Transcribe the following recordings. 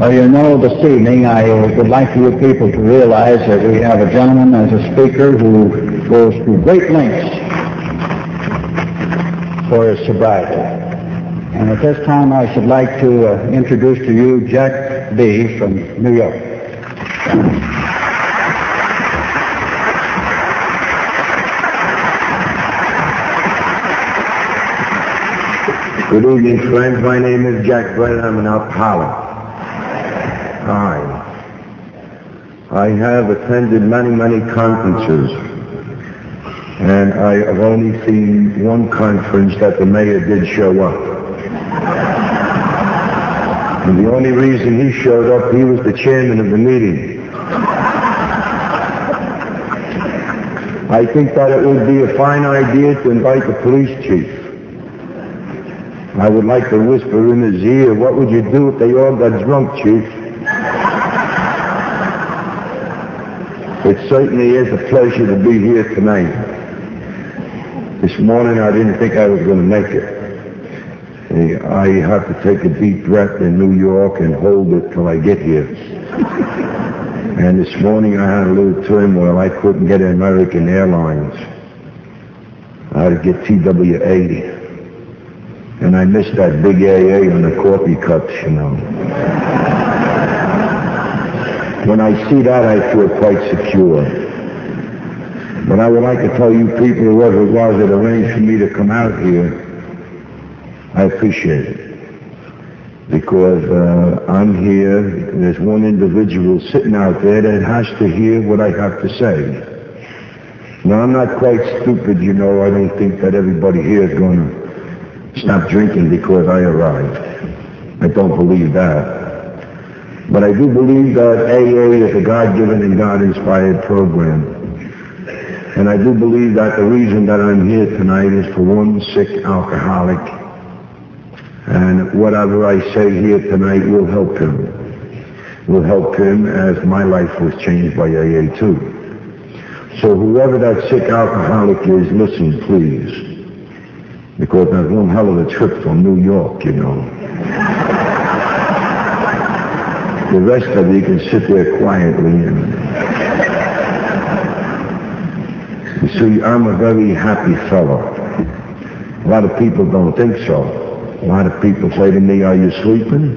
Well, you know, this evening I would like for you people to realize that we have a gentleman as a speaker who goes to great lengths for his sobriety. And at this time I should like to introduce to you Jack B. from New York. Good evening, friends. My name is Jack Brennan. I'm an alcoholic. I have attended many conferences, and I have only seen one conference that the mayor did show up. And the only reason he showed up, he was the chairman of the meeting. I think that it would be a fine idea to invite the police chief. I would like to whisper in his ear, what would you do if they all got drunk, Chief? It certainly is a pleasure to be here tonight. This morning I didn't think I was going to make it. I have to take a deep breath in New York and hold it till I get here. And this morning I had a little turmoil. I couldn't get American Airlines. I had to get TWA. And I missed that big AA on the coffee cups, you know. When I see that, I feel quite secure. But I would like to tell you people, whoever it was that arranged for me to come out here, I appreciate it. Because I'm here, there's one individual sitting out there that has to hear what I have to say. Now, I'm not quite stupid, you know. I don't think that everybody here is going to stop drinking because I arrived. I don't believe that. But I do believe that AA is a God-given and God-inspired program. And I do believe that the reason that I'm here tonight is for one sick alcoholic. And whatever I say here tonight will help him. Will help him as my life was changed by AA too. So whoever that sick alcoholic is, listen, please. Because that's one hell of a trip from New York, you know. The rest of you can sit there quietly. You see, I'm a very happy fellow. A lot of people don't think so. A lot of people say to me, are you sleeping?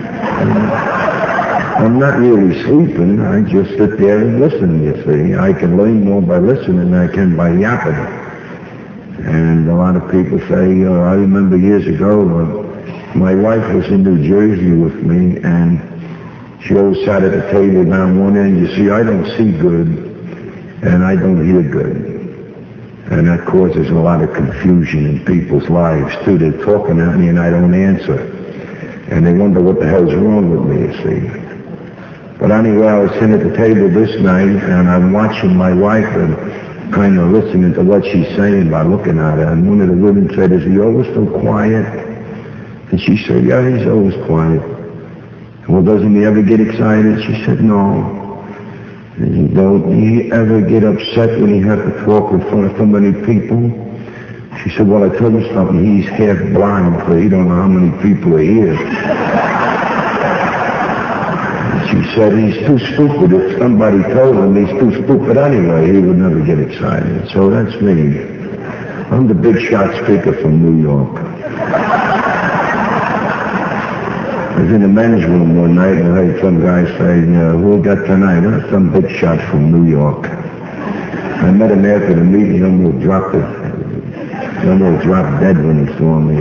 I'm not really sleeping. I just sit there and listen, you see. I can learn more by listening than I can by yapping. And a lot of people say, I remember years ago, my wife was in New Jersey with me, and she always sat at the table down one end. You see, I don't see good, and I don't hear good. And that causes a lot of confusion in people's lives, too. They're talking at me, and I don't answer. And they wonder what the hell's wrong with me, you see. But anyway, I was sitting at the table this night, and I'm watching my wife, and kind of listening to what she's saying by looking at her. And one of the women said, is he always so quiet? And she said, yeah, he's always quiet. Well, doesn't he ever get excited? She said, no. And don't he ever get upset when he has to talk in front of so many people? She said, well, I tell you something, he's half blind, so he don't know how many people are here. She said, he's too stupid. If somebody told him he's too stupid anyway, he would never get excited. So that's me. I'm the big shot speaker from New York. I was in the men's room one night and I heard some guy say, who we got tonight? Some big shot from New York. I met him after the meeting. He almost dropped dead when he saw me.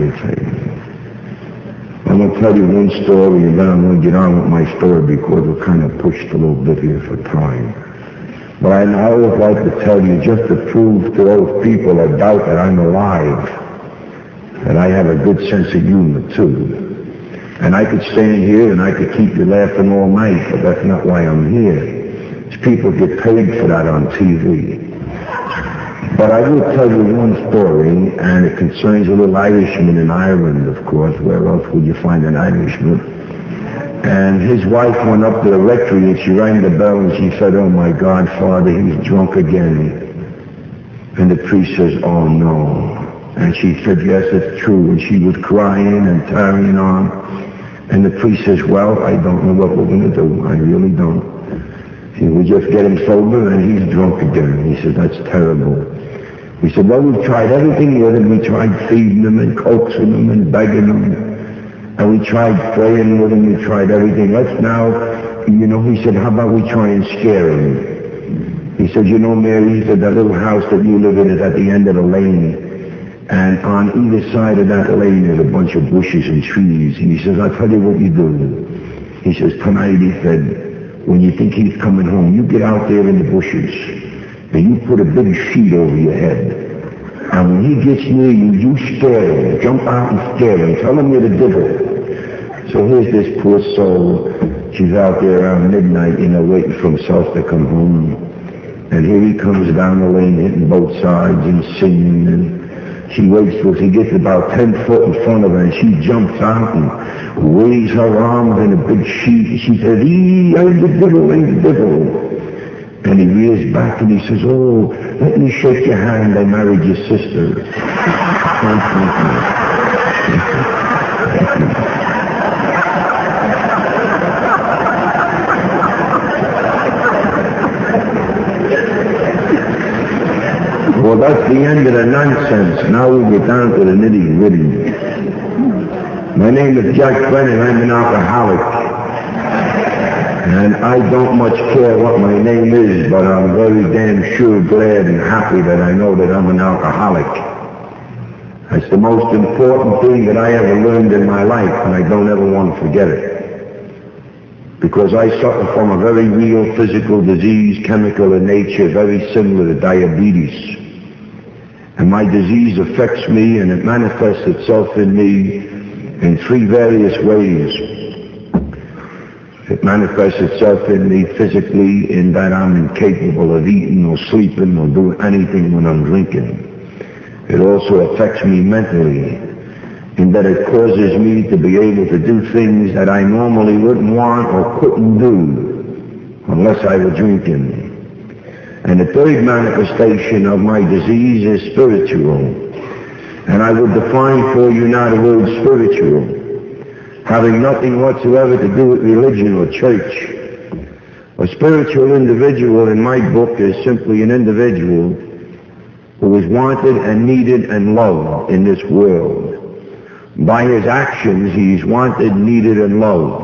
I'm going to tell you one story, and then I'm going to get on with my story because we're kind of pushed a little bit here for time. But I always like to tell you, just to prove to those people that doubt that I'm alive, that I have a good sense of humor, too. And I could stand here and I could keep you laughing all night, but that's not why I'm here. People get paid for that on TV. But I will tell you one story, and it concerns a little Irishman in Ireland, of course. Where else would you find an Irishman? And his wife went up to the rectory and she rang the bell and she said, oh my God, Father, he's drunk again. And the priest says, oh no. And she said, yes, it's true. And she was crying and carrying on. And the priest says, well, I don't know what we're going to do. I really don't. We just get him sober and he's drunk again. He said, that's terrible. We said, well, we've tried everything with him. We tried feeding him and coaxing him and begging him. And we tried praying with him. We tried everything. Let's now, he said, how about we try and scare him? He said, Mary, he said, that little house that you live in is at the end of the lane. And on either side of that lane is a bunch of bushes and trees. And he says, I'll tell you what you do. He says, tonight, he said, when you think he's coming home, you get out there in the bushes and you put a big sheet over your head. And when he gets near you, you scare him. Jump out and scare him. Tell him you're the devil. So here's this poor soul. She's out there around midnight, waiting for himself to come home. And here he comes down the lane, hitting both sides and singing. And she waits till he gets about 10 foot in front of her, and she jumps out and waves her arms in a big sheet. And she says, I'm the devil, I'm the devil. And he rears back and he says, oh, let me shake your hand. I married your sister. Well, that's the end of the nonsense. Now we get down to the nitty-gritty. My name is Jack Brennan. I'm an alcoholic. And I don't much care what my name is, but I'm very damn sure glad and happy that I know that I'm an alcoholic. That's the most important thing that I ever learned in my life, and I don't ever want to forget it. Because I suffer from a very real physical disease, chemical in nature, very similar to diabetes. And my disease affects me, and it manifests itself in me in three various ways. It manifests itself in me physically in that I'm incapable of eating or sleeping or doing anything when I'm drinking. It also affects me mentally in that it causes me to be able to do things that I normally wouldn't want or couldn't do unless I were drinking. And the third manifestation of my disease is spiritual. And I would define for you now the word spiritual, having nothing whatsoever to do with religion or church. A spiritual individual in my book is simply an individual who is wanted and needed and loved in this world. By his actions, he's wanted, needed, and loved.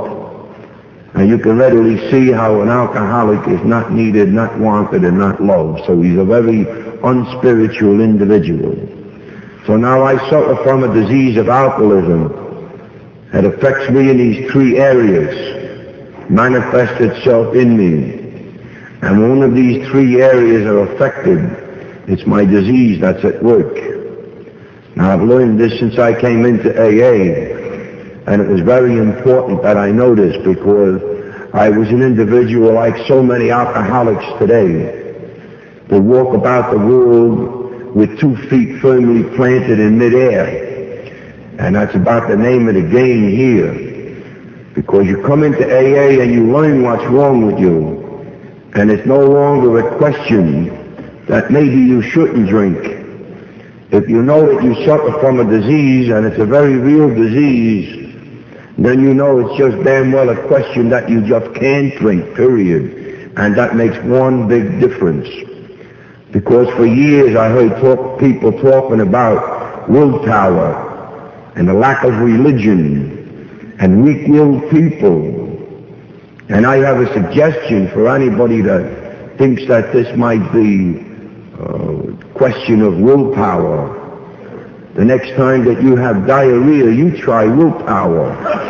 And you can readily see how an alcoholic is not needed, not wanted, and not loved. So he's a very unspiritual individual. So now I suffer from a disease of alcoholism that affects me in these three areas, manifests itself in me. And when one of these three areas are affected, it's my disease that's at work. Now I've learned this since I came into AA. And it was very important that I know this because I was an individual like so many alcoholics today. They walk about the world with 2 feet firmly planted in midair. And that's about the name of the game here. Because you come into AA and you learn what's wrong with you. And it's no longer a question that maybe you shouldn't drink. If you know that you suffer from a disease and it's a very real disease, then you know it's just damn well a question that you just can't drink, period. And that makes one big difference. Because for years I heard people talking about willpower and the lack of religion and weak-willed people. And I have a suggestion for anybody that thinks that this might be a question of willpower. The next time that you have diarrhea, you try willpower.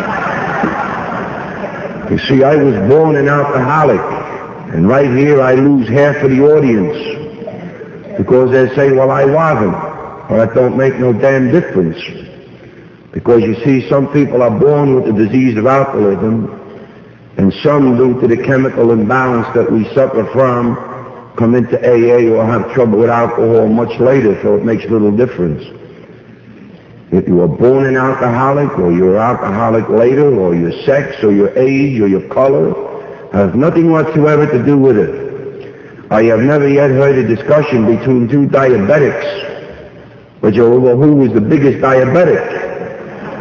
You see, I was born an alcoholic, and right here I lose half of the audience because they say, well, I wasn't. Well, that don't make no damn difference. Because you see, some people are born with the disease of alcoholism, and some, due to the chemical imbalance that we suffer from, come into AA or have trouble with alcohol much later, so it makes little difference. If you were born an alcoholic, or you're alcoholic later, or your sex, or your age, or your color, has nothing whatsoever to do with it. I have never yet heard a discussion between 2 diabetics, but well, who was the biggest diabetic?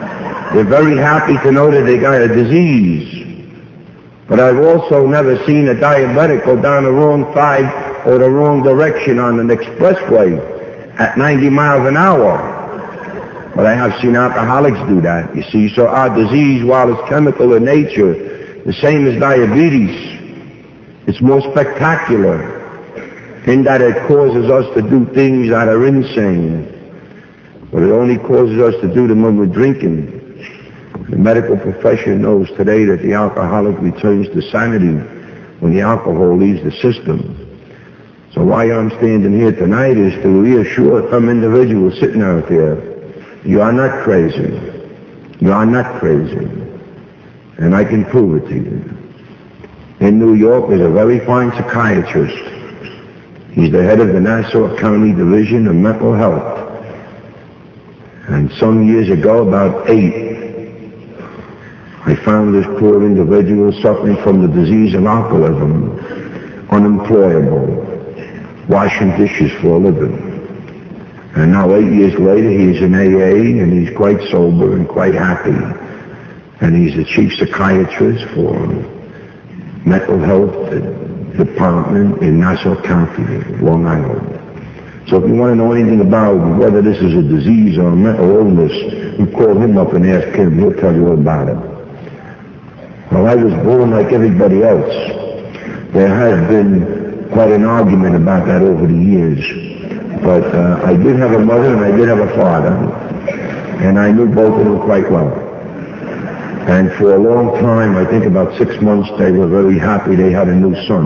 They're very happy to know that they got a disease. But I've also never seen a diabetic go down the wrong side or the wrong direction on an expressway at 90 miles an hour. But I have seen alcoholics do that, you see. So our disease, while it's chemical in nature, the same as diabetes, it's more spectacular in that it causes us to do things that are insane. But it only causes us to do them when we're drinking. The medical profession knows today that the alcoholic returns to sanity when the alcohol leaves the system. So why I'm standing here tonight is to reassure some individuals sitting out there, you are not crazy. You are not crazy. And I can prove it to you. In New York, there's a very fine psychiatrist. He's the head of the Nassau County Division of Mental Health. And some years ago, about 8, I found this poor individual suffering from the disease of alcoholism, unemployable, washing dishes for a living. And now 8 years later, he's in AA, and he's quite sober and quite happy. And he's the chief psychiatrist for mental health department in Nassau County, Long Island. So if you want to know anything about whether this is a disease or a mental illness, you call him up and ask him. He'll tell you all about it. Well, I was born like everybody else. There has been quite an argument about that over the years. But I did have a mother and I did have a father, and I knew both of them quite well. And for a long time, I think about 6 months, they were very happy they had a new son.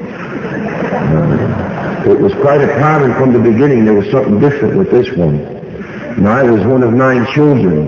It was quite apparent from the beginning there was something different with this one. Now, I was one of 9 children,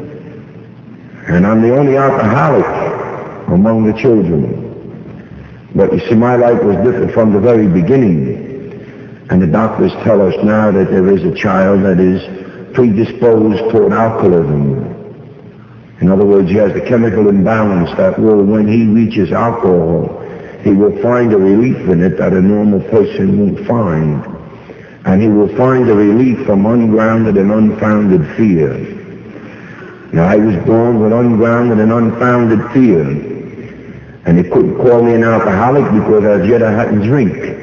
and I'm the only alcoholic among the children. But you see, my life was different from the very beginning. And the doctors tell us now that there is a child that is predisposed toward alcoholism. In other words, he has the chemical imbalance that will, when he reaches alcohol, he will find a relief in it that a normal person won't find. And he will find a relief from ungrounded and unfounded fear. Now, I was born with ungrounded and unfounded fear. And they couldn't call me an alcoholic because as yet I hadn't drink.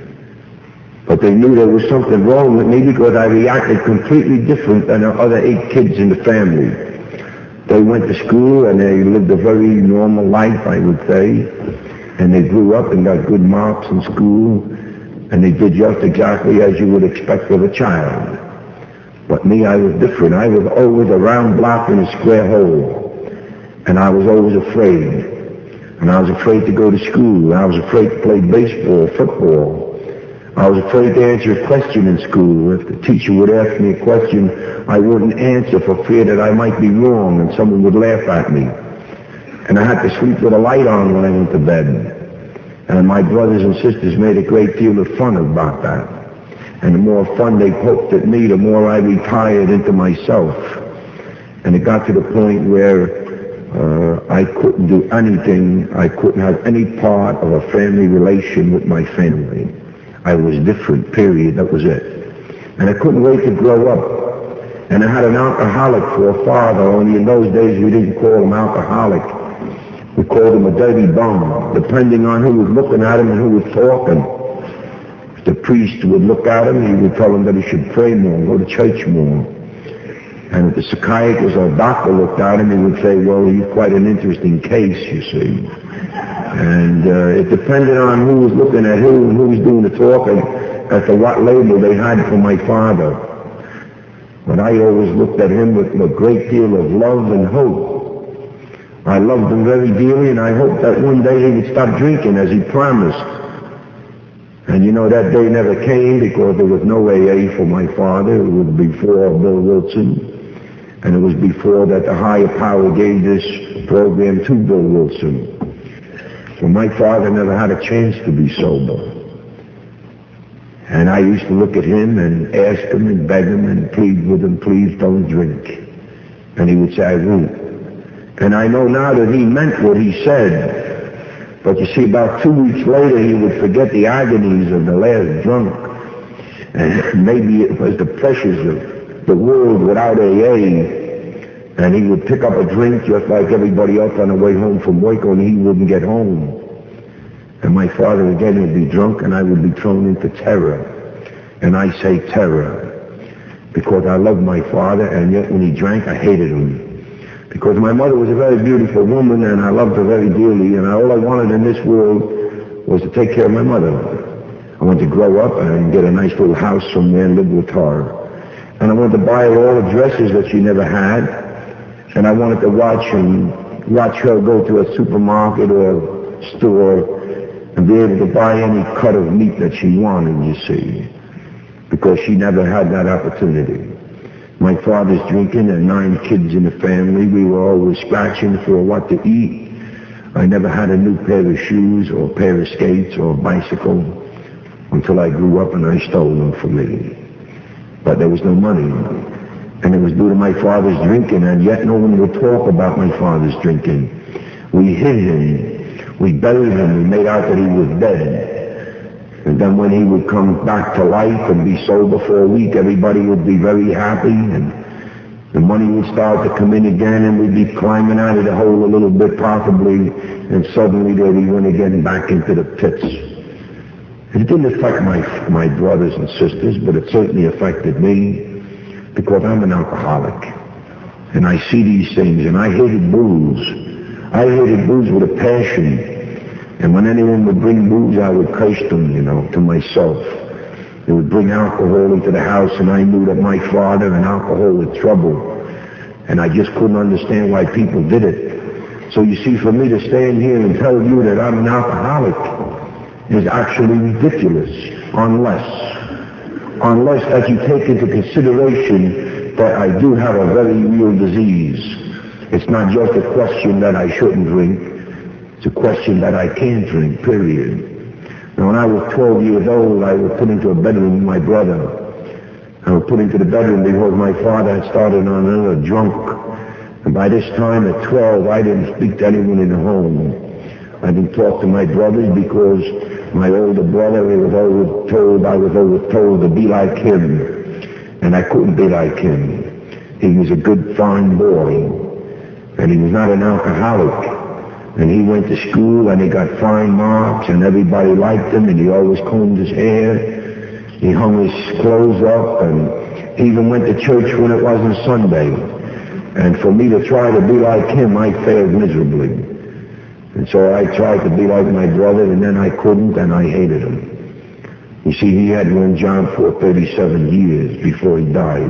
But they knew there was something wrong with me because I reacted completely different than the other 8 kids in the family. They went to school and they lived a very normal life, I would say. And they grew up and got good marks in school. And they did just exactly as you would expect of a child. But me, I was different. I was always a round block in a square hole. And I was always afraid. And I was afraid to go to school. I was afraid to play baseball, football. I was afraid to answer a question in school. If the teacher would ask me a question, I wouldn't answer for fear that I might be wrong and someone would laugh at me. And I had to sleep with a light on when I went to bed. And my brothers and sisters made a great deal of fun about that. And the more fun they poked at me, the more I retired into myself. And it got to the point where I couldn't do anything. I couldn't have any part of a family relation with my family. I was different, period. That was it. And I couldn't wait to grow up. And I had an alcoholic for a father. Only in those days we didn't call him alcoholic. We called him a dirty bum, depending on who was looking at him and who was talking. If the priest would look at him, he would tell him that he should pray more, go to church more. And if the psychiatrist or doctor looked at him, he would say, well, he's quite an interesting case, you see. And it depended on who was looking at who and who was doing the talking as to what label they had for my father. But I always looked at him with a great deal of love and hope. I loved him very dearly, and I hoped that one day he would stop drinking as he promised. And you know, that day never came because there was no AA for my father. It was before Bill Wilson. And it was before that the higher power gave this program to Bill Wilson. So my father never had a chance to be sober. And I used to look at him and ask him and beg him and plead with him, please don't drink. And he would say, I won't. And I know now that he meant what he said. But you see, about 2 weeks later, he would forget the agonies of the last drunk. And maybe it was the pressures of the world without AA And he would pick up a drink just like everybody else on the way home from work, only he wouldn't get home. And my father again would be drunk, and I would be thrown into terror. And I say terror because I loved my father, and yet when he drank, I hated him. Because my mother was a very beautiful woman, and I loved her very dearly, and all I wanted in this world was to take care of my mother. I wanted to grow up and get a nice little house somewhere and live with her. And I wanted to buy her all the dresses that she never had, and I wanted to watch her go to a supermarket or a store and be able to buy any cut of meat that she wanted, you see, because she never had that opportunity. My father's drinking and 9 kids in the family. We were always scratching for what to eat. I never had a new pair of shoes or a pair of skates or a bicycle until I grew up and I stole them from me. But there was no money. And it was due to my father's drinking, and yet no one would talk about my father's drinking. We hid him. We buried him. We made out that he was dead. And then when he would come back to life and be sober for a week, everybody would be very happy, and the money would start to come in again, and we'd be climbing out of the hole a little bit possibly, and suddenly there we went again back into the pits. It didn't affect my brothers and sisters, but it certainly affected me, because I'm an alcoholic. And I see these things, and I hated booze. I hated booze with a passion. And when anyone would bring booze, I would curse them, to myself. They would bring alcohol into the house, and I knew that my father and alcohol were trouble. And I just couldn't understand why people did it. So you see, for me to stand here and tell you that I'm an alcoholic is actually ridiculous, unless that you take into consideration that I do have a very real disease. It's not just a question that I shouldn't drink. It's a question that I can't drink, period. Now, when I was 12 years old, I was put into a bedroom with my brother. I was put into the bedroom because my father had started on another drunk. And by this time, at 12, I didn't speak to anyone in the home. I didn't talk to my brothers because my older brother, I was always told to be like him. And I couldn't be like him. He was a good, fine boy. And he was not an alcoholic. And he went to school and he got fine marks and everybody liked him, and he always combed his hair. He hung his clothes up, and he even went to church when it wasn't Sunday. And for me to try to be like him, I failed miserably. And so I tried to be like my brother, and then I couldn't, and I hated him. You see, he had one job for 37 years before he died.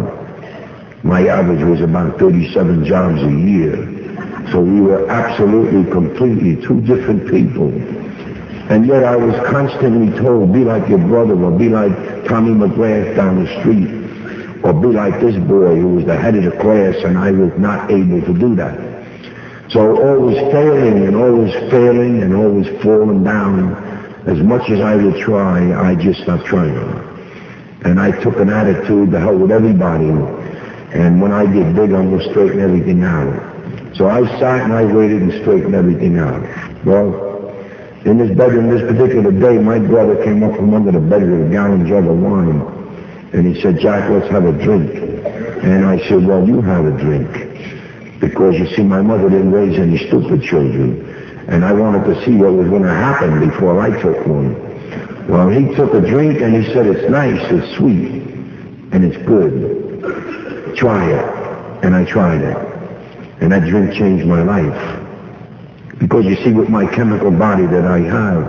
My average was about 37 jobs a year. So we were absolutely, completely 2 different people. And yet I was constantly told, be like your brother, or be like Tommy McGrath down the street, or be like this boy who was the head of the class, and I was not able to do that. So always failing and always falling down. As much as I would try, I just stopped trying. And I took an attitude to hell with everybody. And when I get big, I'm going to straighten everything out. So I sat and I waited and straightened everything out. Well, in this bedroom, this particular day, my brother came up from under the bed with a gallon jug of wine. And he said, Jack, let's have a drink. And I said, well, you have a drink. Because you see, my mother didn't raise any stupid children. And I wanted to see what was going to happen before I took one. Well, he took a drink and he said, it's nice, it's sweet, and it's good. Try it. And I tried it. And that drink changed my life. Because you see, with my chemical body that I have,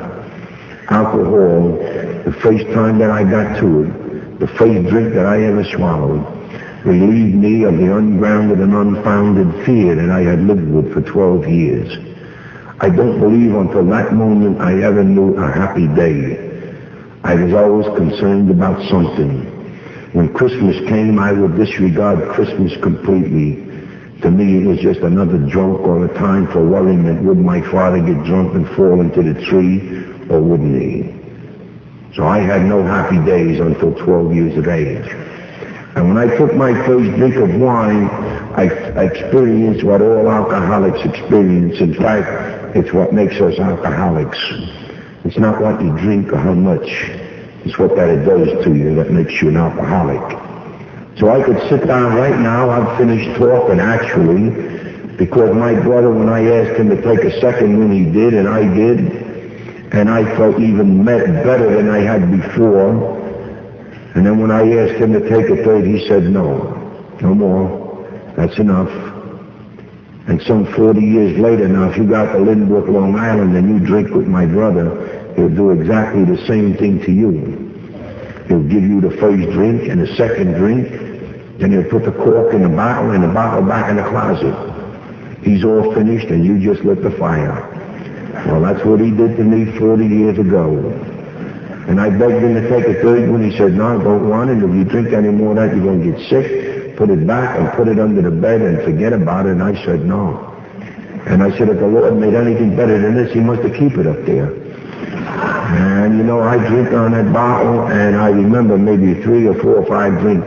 alcohol, the first time that I got to it, the first drink that I ever swallowed, relieved me of the ungrounded and unfounded fear that I had lived with for 12 years. I don't believe until that moment I ever knew a happy day. I was always concerned about something. When Christmas came, I would disregard Christmas completely. To me, it was just another drunk or a time for worrying that would my father get drunk and fall into the tree, or wouldn't he? So I had no happy days until 12 years of age. And when I took my first drink of wine, I experienced what all alcoholics experience. In fact, it's what makes us alcoholics. It's not what you drink or how much. It's what that it does to you that makes you an alcoholic. So I could sit down right now, I've finished talking actually, because my brother, when I asked him to take a second one, he did, and I did, and I felt even better than I had before. And then when I asked him to take a third, he said, no more, that's enough. And some 40 years later now, if you got to Lynbrook, Long Island, and you drink with my brother, he'll do exactly the same thing to you. He'll give you the first drink and the second drink, then he'll put the cork in the bottle and the bottle back in the closet. He's all finished and you just lit the fire. Well, that's what he did to me 40 years ago. And I begged him to take a third one. He said, no, I don't want it. If you drink any more of that, you're going to get sick. Put it back and put it under the bed and forget about it. And I said, no. And I said, if the Lord made anything better than this, he must have kept it up there. And, you know, I drink on that bottle, and I remember maybe 3 or 4 or 5 drinks.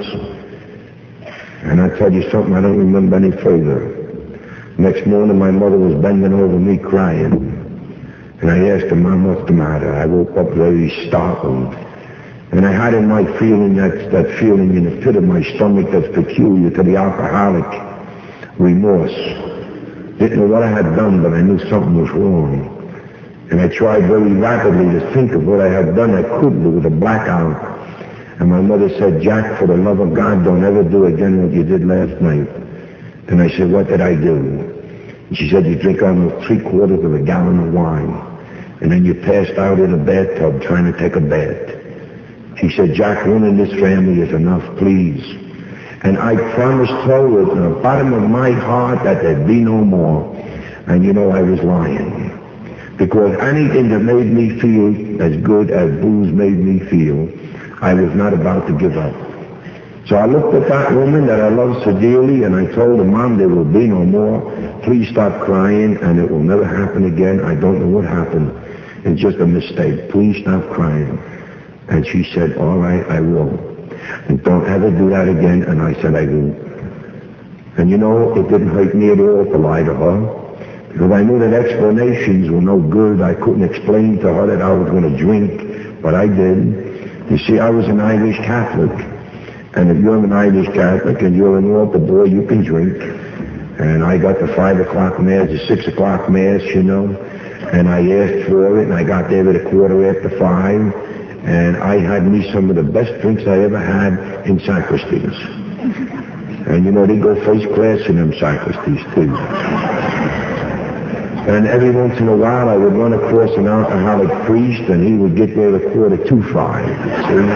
And I tell you something, I don't remember any further. Next morning, my mother was bending over me crying. And I asked her, Mom, what's the matter? I woke up very startled. And I had in my feeling, that feeling in the pit of my stomach that's peculiar to the alcoholic, remorse. Didn't know what I had done, but I knew something was wrong. And I tried very rapidly to think of what I had done. I couldn't. It was a blackout. And my mother said, Jack, for the love of God, don't ever do again what you did last night. And I said, what did I do? And she said, you drink almost 3/4 of a gallon of wine. And then you passed out in a bathtub trying to take a bath. She said, Jack, one in this family is enough, please. And I promised her with the bottom of my heart that there'd be no more. And you know, I was lying. Because anything that made me feel as good as booze made me feel, I was not about to give up. So I looked at that woman that I loved so dearly, and I told her, Mom, there will be no more. Please stop crying, and it will never happen again. I don't know what happened. It's just a mistake. Please stop crying. And she said, all right, I will. And don't ever do that again. And I said, I won't. And you know, it didn't hurt me at all to lie to her. Because I knew that explanations were no good. I couldn't explain to her that I was going to drink, but I did. You see, I was an Irish Catholic. And if you're an Irish Catholic and you're an altar boy, you can drink. And I got the 5 o'clock Mass, the 6 o'clock Mass, you know. And I asked for it, and I got there at 5:15. And I had me some of the best drinks I ever had in sacristies. And you know, they go first class in them sacristies, too. And every once in a while, I would run across an alcoholic priest, and he would get there at 5:45, see?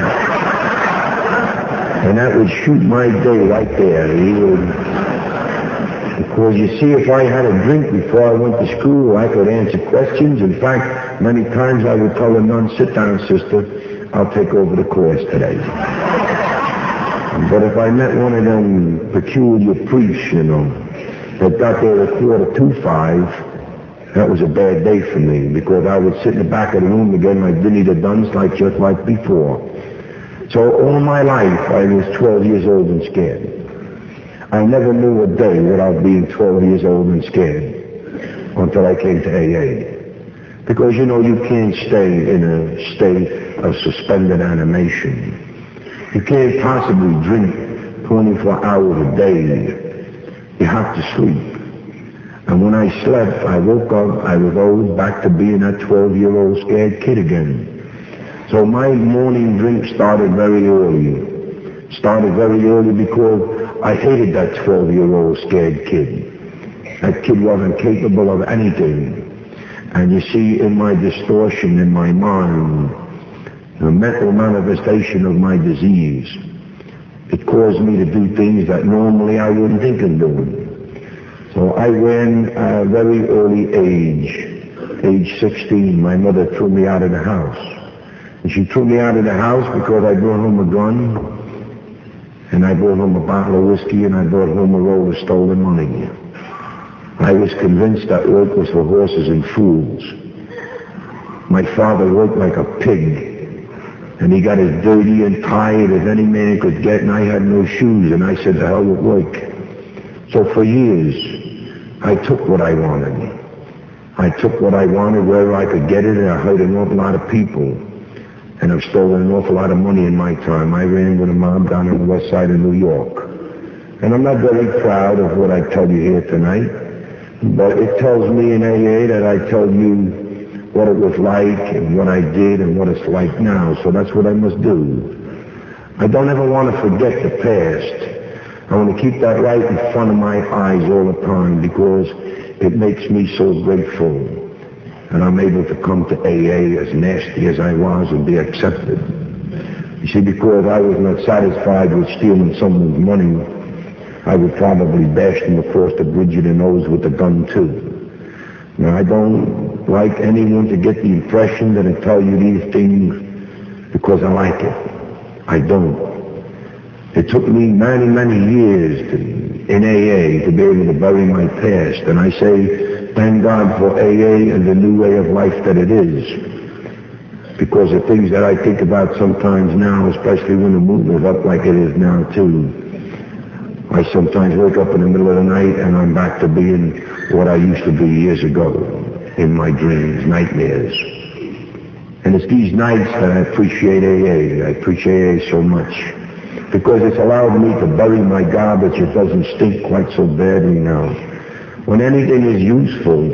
And that would shoot my day right there. He would... Because you see, if I had a drink before I went to school, I could answer questions. In fact, many times I would tell a nun, sit down, sister, I'll take over the class today. But if I met one of them peculiar priests, you know, that got there at 5:45, that was a bad day for me, because I would sit in the back of the room again like Vinny the Dunce, just like before. So all my life, I was 12 years old and scared. I never knew a day without being 12 years old and scared until I came to AA. Because, you know, you can't stay in a state of suspended animation. You can't possibly drink 24 hours a day. You have to sleep. And when I slept, I woke up, I was always back to being that 12-year-old scared kid again. So my morning drink started very early. Started very early because I hated that 12-year-old scared kid. That kid wasn't capable of anything. And you see, in my distortion in my mind, the mental manifestation of my disease, it caused me to do things that normally I wouldn't think of doing. So I ran at a very early age 16, my mother threw me out of the house. And she threw me out of the house because I brought home a gun, and I brought home a bottle of whiskey, and I brought home a roll of stolen money. I was convinced that work was for horses and fools. My father worked like a pig, and he got as dirty and tired as any man could get, and I had no shoes, and I said, the hell with work. So for years, I took what I wanted. I took what I wanted wherever I could get it, and I hurt an awful lot of people. And I've stolen an awful lot of money in my time. I ran with a mob down on the west side of New York. And I'm not very proud of what I tell you here tonight, but it tells me in AA that I tell you what it was like and what I did and what it's like now. So that's what I must do. I don't ever want to forget the past. I want to keep that right in front of my eyes all the time because it makes me so grateful. And I'm able to come to AA as nasty as I was and be accepted. You see, because I was not satisfied with stealing someone's money, I would probably bash them across the bridge of the nose with a gun too. Now, I don't like anyone to get the impression that I tell you these things because I like it. I don't. It took me many, many years in AA to be able to bury my past, and I say, thank God for AA and the new way of life that it is. Because the things that I think about sometimes now, especially when the moon is up like it is now too, I sometimes wake up in the middle of the night and I'm back to being what I used to be years ago in my dreams, nightmares. And it's these nights that I appreciate AA. I appreciate AA so much because it's allowed me to bury my garbage. It doesn't stink quite so badly now. When anything is useful,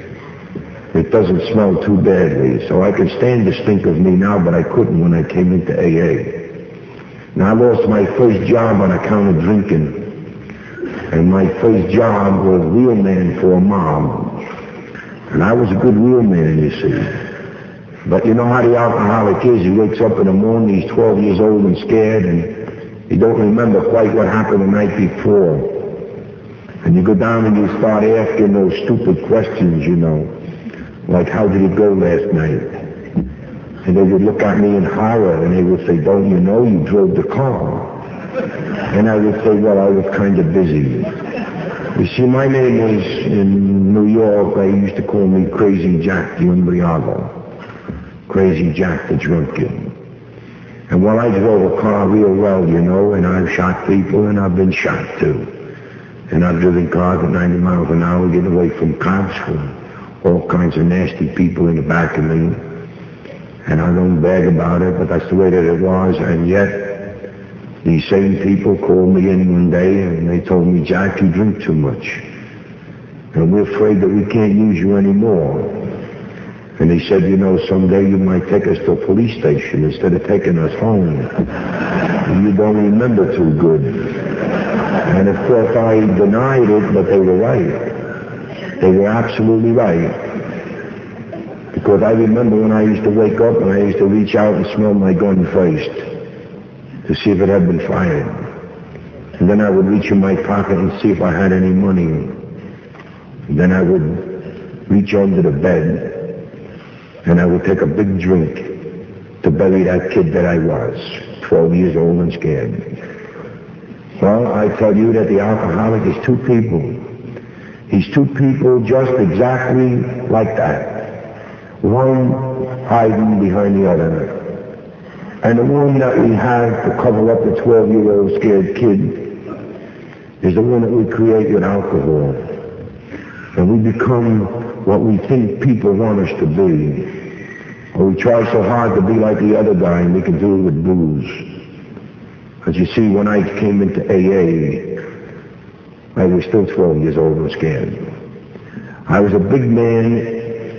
it doesn't smell too badly. So I can stand the stink of me now, but I couldn't when I came into AA. Now, I lost my first job on account of drinking. And my first job was wheelman for a mob. And I was a good wheelman, you see. But you know how the alcoholic is. He wakes up in the morning, he's 12 years old and scared, and he don't remember quite what happened the night before. And you go down and you start asking those stupid questions, you know, like, how did it go last night? And they would look at me in horror, and they would say, don't you know you drove the car? And I would say, well, I was kind of busy. You see, my name was, in New York, they used to call me Crazy Jack the Umbriago. Crazy Jack the Drunken. And while I drove a car real well, you know, and I've shot people, and I've been shot too. And I've driven cars at 90 miles an hour, getting away from cops, from all kinds of nasty people in the back of me. And I don't brag about it, but that's the way that it was. And yet, these same people called me in one day and they told me, Jack, you drink too much. And we're afraid that we can't use you anymore. And he said, you know, someday you might take us to a police station instead of taking us home. You don't remember too good. And of course I denied it, but they were right. They were absolutely right. Because I remember when I used to wake up and I used to reach out and smell my gun first to see if it had been fired. And then I would reach in my pocket and see if I had any money. And then I would reach under the bed and I would take a big drink to bury that kid that I was, 12 years old and scared. Well, I tell you that the alcoholic is two people. He's two people just exactly like that. One hiding behind the other. And the one that we have to cover up the 12-year-old scared kid is the one that we create with alcohol. And we become what we think people want us to be. Or we try so hard to be like the other guy and we can do it with booze. As you see, when I came into AA, I was still 12 years old and scared. I was a big man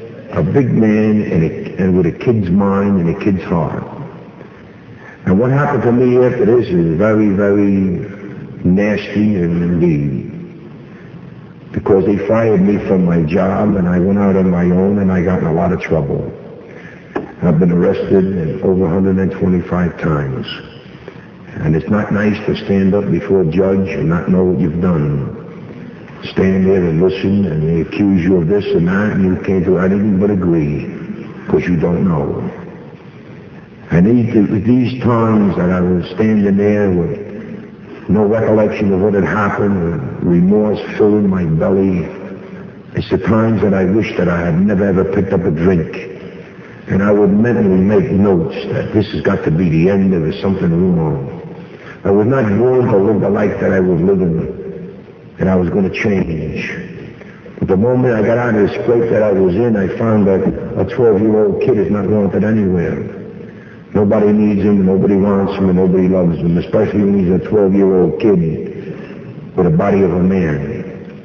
and with a kid's mind and a kid's heart. And what happened to me after this is very, very nasty indeed. Because they fired me from my job and I went out on my own and I got in a lot of trouble. I've been arrested over 125 times. And it's not nice to stand up before a judge and not know what you've done. Stand there and listen and they accuse you of this and that and you can't do anything but agree because you don't know. And these times that I was standing there with no recollection of what had happened, with remorse filling my belly, it's the times that I wish that I had never ever picked up a drink. And I would mentally make notes that this has got to be the end, there is something wrong. I was not born to live the life that I was living, and I was going to change. But the moment I got out of the scrape that I was in, I found that a 12-year-old kid is not wanted anywhere. Nobody needs him, nobody wants him, and nobody loves him, especially when he's a 12-year-old kid with a body of a man.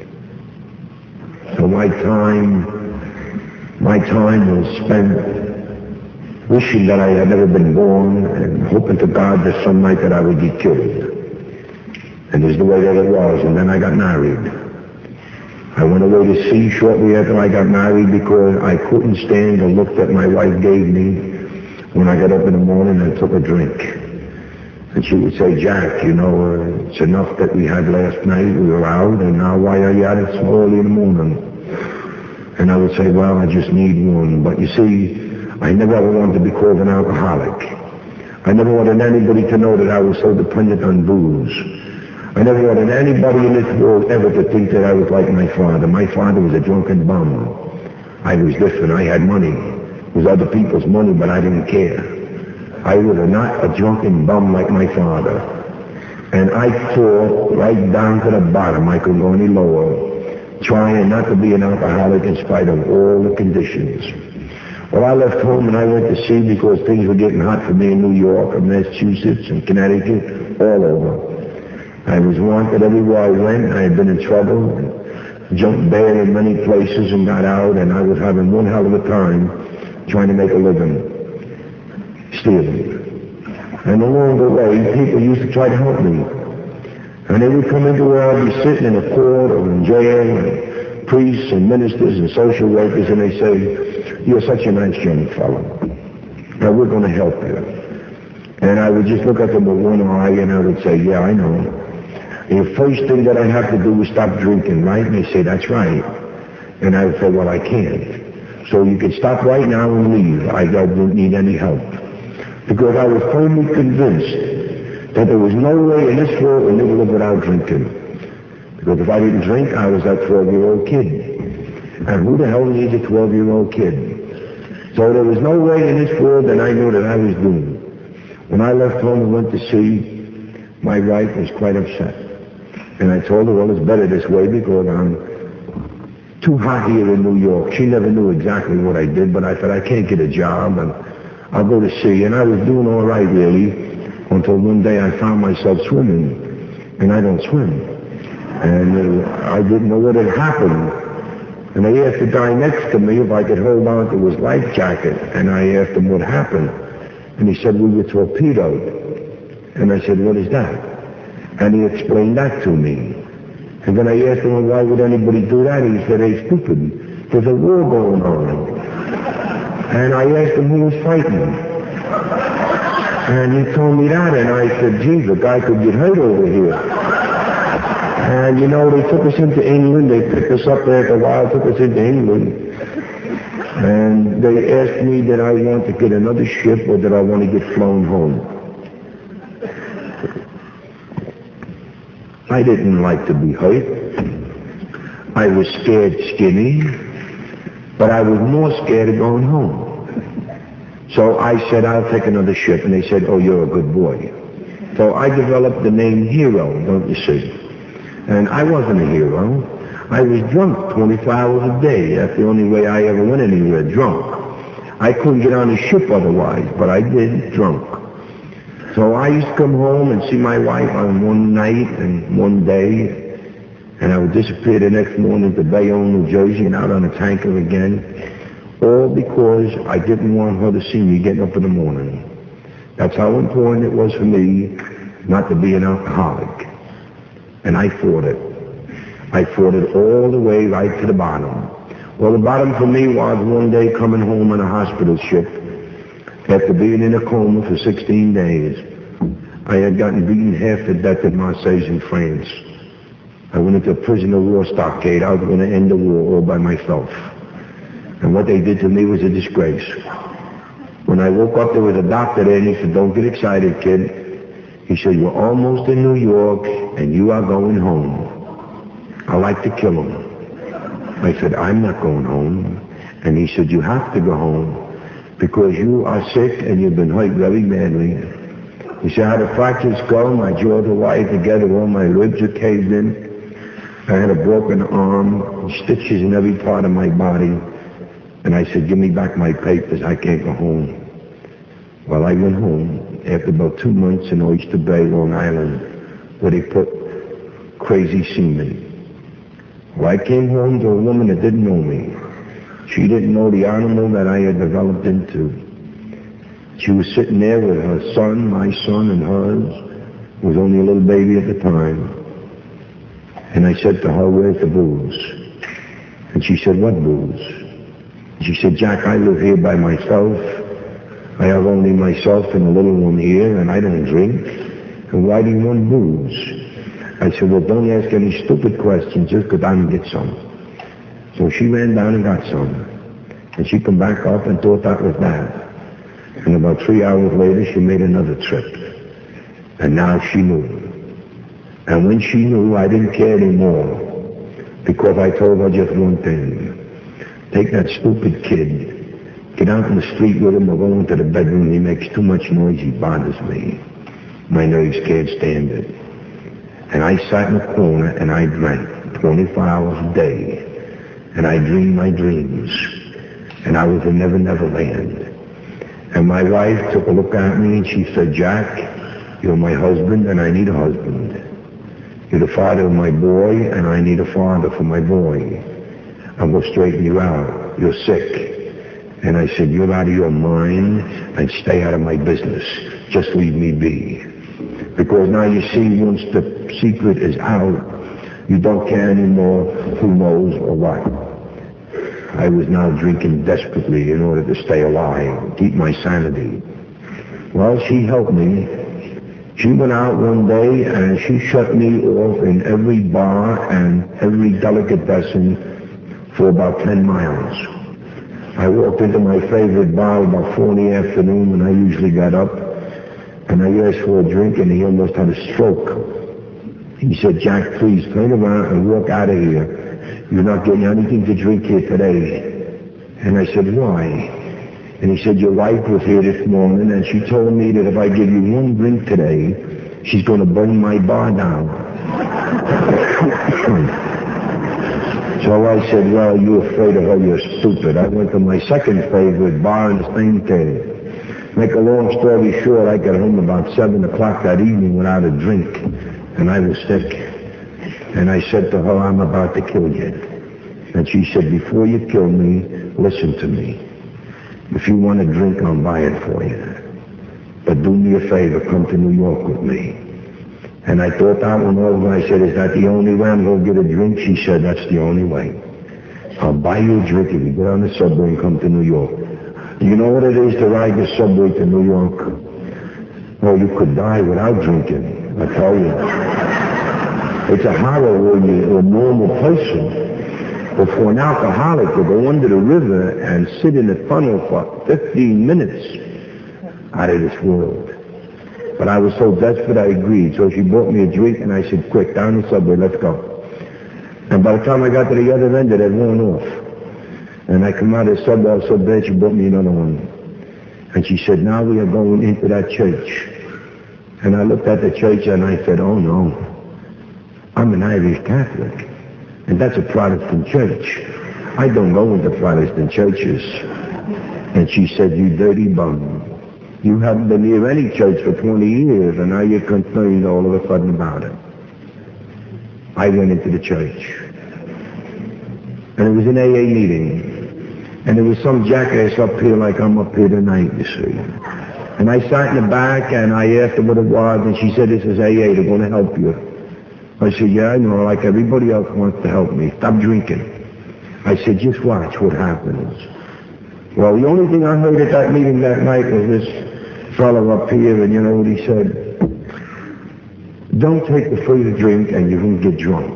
So my time was spent wishing that I had never been born and hoping to God that some night that I would get killed. And this is the way that it was. And then I got married. I went away to sea shortly after I got married because I couldn't stand the look that my wife gave me when I got up in the morning and took a drink. And she would say, Jack, you know, it's enough that we had last night. We were out, and now why are you at it so early in the morning? And I would say, well, I just need one. But you see, I never ever wanted to be called an alcoholic. I never wanted anybody to know that I was so dependent on booze. I never wanted anybody in this world ever to think that I was like my father. My father was a drunken bum. I was different. I had money. It was other people's money, but I didn't care. I was not a drunken bum like my father. And I fought right down to the bottom. I couldn't go any lower, trying not to be an alcoholic in spite of all the conditions. Well, I left home and I went to sea because things were getting hot for me in New York and Massachusetts and Connecticut, all over. I was wanted everywhere I went. I had been in trouble, jumped bail in many places and got out, and I was having one hell of a time trying to make a living, stealing. And along the way, people used to try to help me. And they would come into where I'd be sitting in a court or in jail, and priests and ministers and social workers, and they say, you're such a nice young fellow. Now we're going to help you. And I would just look at them with one eye, and I would say, yeah, I know. The first thing that I have to do is stop drinking, right? And they say, that's right. And I would say, well, I can't. So you can stop right now and leave. I don't need any help. Because I was firmly convinced that there was no way in this world to live without drinking. Because if I didn't drink, I was that 12-year-old kid. And who the hell needs a 12-year-old kid? So there was no way in this world that I knew that I was doomed. When I left home and went to sea, my wife was quite upset. And I told her, well, it's better this way because I'm too hot here in New York. She never knew exactly what I did, but I thought, I can't get a job, and I'll go to sea. And I was doing all right, really, until one day I found myself swimming, and I don't swim. And I didn't know what had happened. And I asked the guy next to me if I could hold on to his life jacket, and I asked him what happened. And he said, we were torpedoed. And I said, what is that? And he explained that to me. And then I asked him, well, why would anybody do that? He said, hey, stupid, there's a war going on. And I asked him who was fighting. And he told me that, and I said, geez, a guy could get hurt over here. And, you know, they took us into England. They picked us up there after a while, took us into England. And they asked me did I want to get another ship or did I want to get flown home. I didn't like to be hurt. I was scared skinny, but I was more scared of going home. So I said, I'll take another ship. And they said, oh, you're a good boy. So I developed the name Hero, don't you see? And I wasn't a hero. I was drunk 24 hours a day. That's the only way I ever went anywhere, drunk. I couldn't get on a ship otherwise, but I did, drunk. So I used to come home and see my wife on one night and one day, and I would disappear the next morning to Bayonne, New Jersey, and out on a tanker again, all because I didn't want her to see me getting up in the morning. That's how important it was for me not to be an alcoholic. And I fought it. I fought it all the way right to the bottom. Well, the bottom for me was one day coming home on a hospital ship after being in a coma for 16 days. I had gotten beaten half to death at Marseille in France. I went into a prisoner of war stockade. I was going to end the war all by myself. And what they did to me was a disgrace. When I woke up, there was a doctor there, and he said, don't get excited, kid. He said, you're almost in New York, and you are going home. I like to kill him. I said, I'm not going home. And he said, you have to go home because you are sick and you've been hurt very badly. He said, I had a fractured skull, my jaws are wired together, all my ribs are caved in. I had a broken arm, stitches in every part of my body. And I said, give me back my papers, I can't go home. Well, I went home after about 2 months in Oyster Bay, Long Island, where they put crazy seamen. Well, I came home to a woman that didn't know me. She didn't know the animal that I had developed into. She was sitting there with her son, my son, and hers. He was only a little baby at the time. And I said to her, "Where's the booze?" And she said, "What booze?" She said, "Jack, I live here by myself. I have only myself and a little one here, and I don't drink. And why do you want booze?" I said, "Well, don't ask any stupid questions. Just go down and get some." So she ran down and got some. And she come back up and thought that was bad. And about 3 hours later, she made another trip. And now she knew. And when she knew, I didn't care anymore. Because I told her just one thing. Take that stupid kid. Get out in the street with him or go into the bedroom. He makes too much noise. He bothers me. My nerves can't stand it. And I sat in a corner and I drank 24 hours a day. And I dreamed my dreams. And I was in Never Never Land. And my wife took a look at me and she said, "Jack, you're my husband and I need a husband. You're the father of my boy and I need a father for my boy. I'm going to straighten you out. You're sick." And I said, "You're out of your mind and stay out of my business. Just leave me be." Because now you see, once the secret is out, you don't care anymore who knows or what. I was now drinking desperately in order to stay alive, keep my sanity. Well, she helped me. She went out one day and she shut me off in every bar and every delicatessen for about 10 miles. I walked into my favorite bar about 4 in the afternoon when I usually got up, and I asked for a drink, and he almost had a stroke. He said, "Jack, please turn around and walk out of here. You're not getting anything to drink here today." And I said, "Why?" And he said, "Your wife was here this morning, and she told me that if I give you one drink today, she's going to burn my bar down." So I said, "Well, you're afraid of her, you're stupid." I went to my second favorite bar in the same town. Make a long story short, I got home about 7 o'clock that evening without a drink, and I was sick. And I said to her, "I'm about to kill you." And she said, "Before you kill me, listen to me. If you want a drink, I'll buy it for you. But do me a favor, come to New York with me." And I thought that one over. I said, "Is that the only way I'm going to get a drink?" She said, "That's the only way. I'll buy you a drink if you get on the subway and come to New York." Do you know what it is to ride the subway to New York? Well, you could die without drinking, I tell you. It's a horror when you're a normal person. But for an alcoholic to go under the river and sit in a tunnel for 15 minutes, out of this world. But I was so desperate I agreed. So she bought me a drink and I said, "Quick, down the subway, let's go." And by the time I got to the other end, it had worn off. And I come out of the subway, I was so bad she bought me another one. And she said, "Now we are going into that church." And I looked at the church and I said, "Oh no, I'm an Irish Catholic. And that's a Protestant church. I don't go into Protestant churches." And she said, "You dirty bum. You haven't been near any church for 20 years, and now you're concerned all of a sudden about it." I went into the church. And it was an AA meeting. And there was some jackass up here like I'm up here tonight, you see. And I sat in the back, and I asked her what it was, and she said, "This is AA. They're going to help you." I said, "Yeah, I know, like everybody else wants to help me. Stop drinking." I said, "Just watch what happens." Well, the only thing I heard at that meeting that night was this fellow up here, and you know what he said? "Don't take the free drink and you won't get drunk."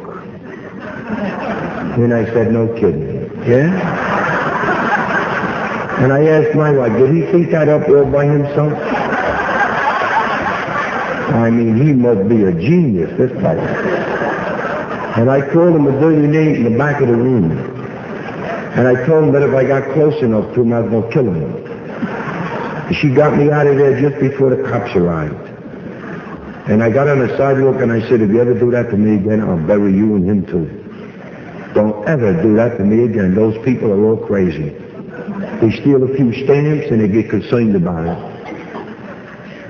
And I said, "No kidding." Yeah? And I asked my wife, did he think that up all by himself? I mean, he must be a genius, this guy. And I called him a dirty name in the back of the room. And I told him that if I got close enough to him, I was going to kill him. She got me out of there just before the cops arrived. And I got on the sidewalk and I said, "If you ever do that to me again, I'll bury you and him too. Don't ever do that to me again. Those people are all crazy. They steal a few stamps and they get concerned about it.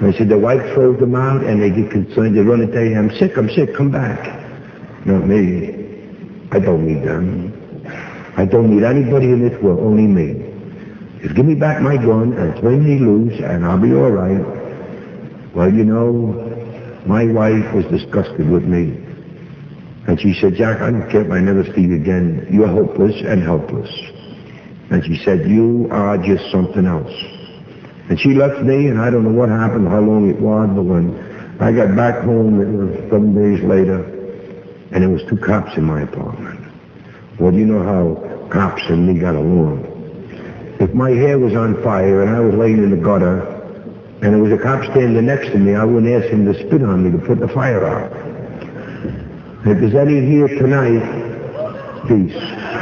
I said, the wife throws them out and they get concerned. They run and tell you, I'm sick, come back. Not me. I don't need them. I don't need anybody in this world, only me. Just give me back my gun and turn me loose and I'll be all right. Well, you know, my wife was disgusted with me. And she said, Jack, I don't care if I never see you again. You're hopeless and helpless. And she said, you are just something else. And she left me, and I don't know what happened, how long it was, but when I got back home, it was 7 days later, and there was 2 cops in my apartment. Well, you know how cops and me got along. If my hair was on fire and I was laying in the gutter, and there was a cop standing next to me, I wouldn't ask him to spit on me to put the fire out. If there's any here tonight, peace.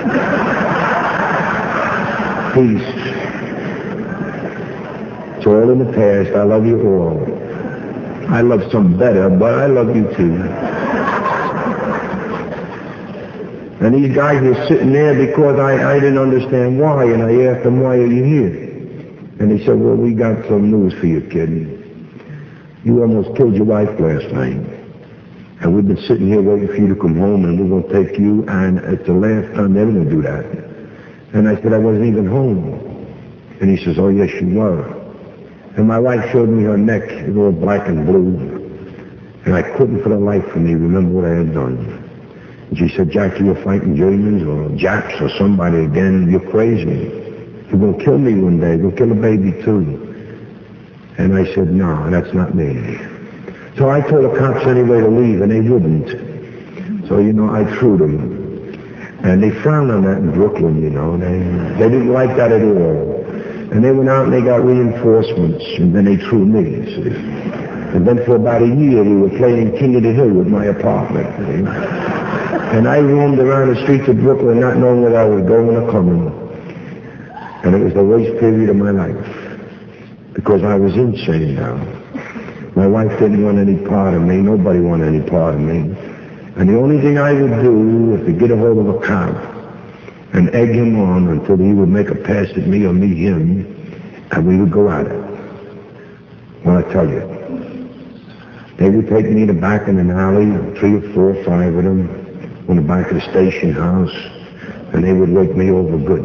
Peace. It's all in the past. I love you all. I love some better, but I love you too. And these guys were sitting there because I didn't understand why, and I asked them, why are you here? And they said, well, we got some news for you, kid. You almost killed your wife last night. And we've been sitting here waiting for you to come home, and we're going to take you, and it's the last time they're going to do that. And I said, I wasn't even home. And he says, oh, yes, you were. And my wife showed me her neck. It was all black and blue. And I couldn't for the life of me remember what I had done. And she said, Jack, you were fighting Germans or Japs or somebody again. You're crazy. You're going to kill me one day. You're going to kill a baby too. And I said, no, that's not me. So I told the cops anyway to leave, and they wouldn't. So, you know, I threw them. And they frowned on that in Brooklyn, you know. They didn't like that at all. And they went out and they got reinforcements, and then they threw me, see. And then for about a year, we were playing King of the Hill with my apartment. See? And I roamed around the streets of Brooklyn not knowing whether I was going or coming. And it was the worst period of my life, because I was insane now. My wife didn't want any part of me. Nobody wanted any part of me. And the only thing I would do was to get a hold of a cop and egg him on until he would make a pass at me or me him, and we would go at it. Well, I tell you, they would take me to back in an alley, 3 or 4 or 5 of them, on the back of the station house, and they would wake me over good.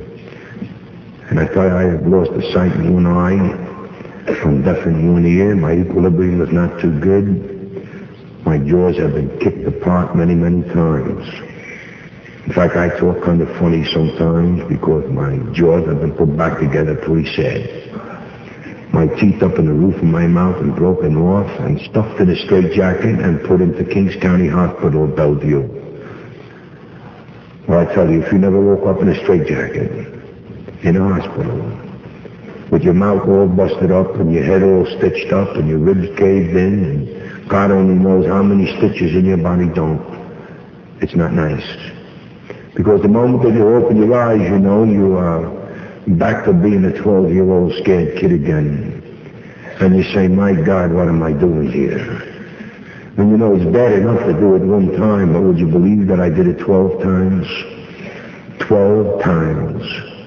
And I tell you, I had lost the sight in one eye. I'm deaf in one ear. My equilibrium was not too good. My jaws have been kicked apart many, many times. In fact, I talk kind of funny sometimes because my jaws have been put back together pretty sad. My teeth up in the roof of my mouth and broken off and stuffed in a straitjacket and put into Kings County Hospital, Bellevue. Well, I tell you, if you never woke up in a straitjacket in a hospital, with your mouth all busted up and your head all stitched up and your ribs caved in, and God only knows how many stitches in your body don't. It's not nice. Because the moment that you open your eyes, you know, you are back to being a 12-year-old scared kid again. And you say, my God, what am I doing here? And you know, it's bad enough to do it one time, but would you believe that I did it 12 times? 12 times.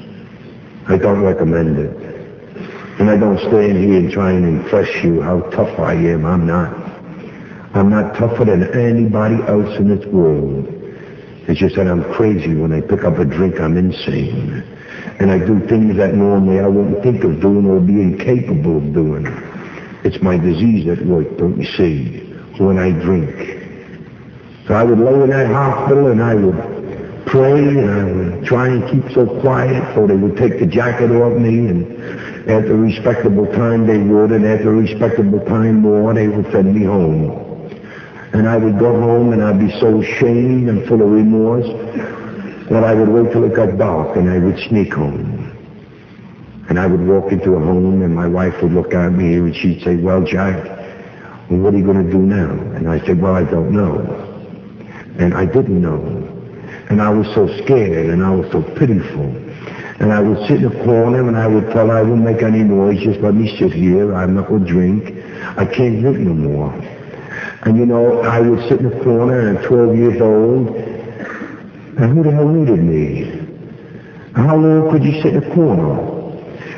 I don't recommend it. And I don't stand here and try and impress you how tough I am. I'm not. I'm not tougher than anybody else in this world. It's just that I'm crazy. When I pick up a drink, I'm insane. And I do things that normally I wouldn't think of doing or be incapable of doing. It's my disease at work, don't you see, when I drink. So I would lay in that hospital and I would pray and I would try and keep so quiet so they would take the jacket off me, and after a respectable time they would, and after a respectable time more they would send me home. And I would go home and I'd be so ashamed and full of remorse that I would wait till it got dark and I would sneak home. And I would walk into a home and my wife would look at me and she'd say, well, Jack, what are you going to do now? And I said, well, I don't know. And I didn't know. And I was so scared and I was so pitiful. And I would sit in a corner and I would tell her I wouldn't make any noise, just let me sit here, I'm not going to drink. I can't drink no more. And you know, I would sit in a corner and I'm 12 years old. And who the hell needed me? How long could you sit in a corner?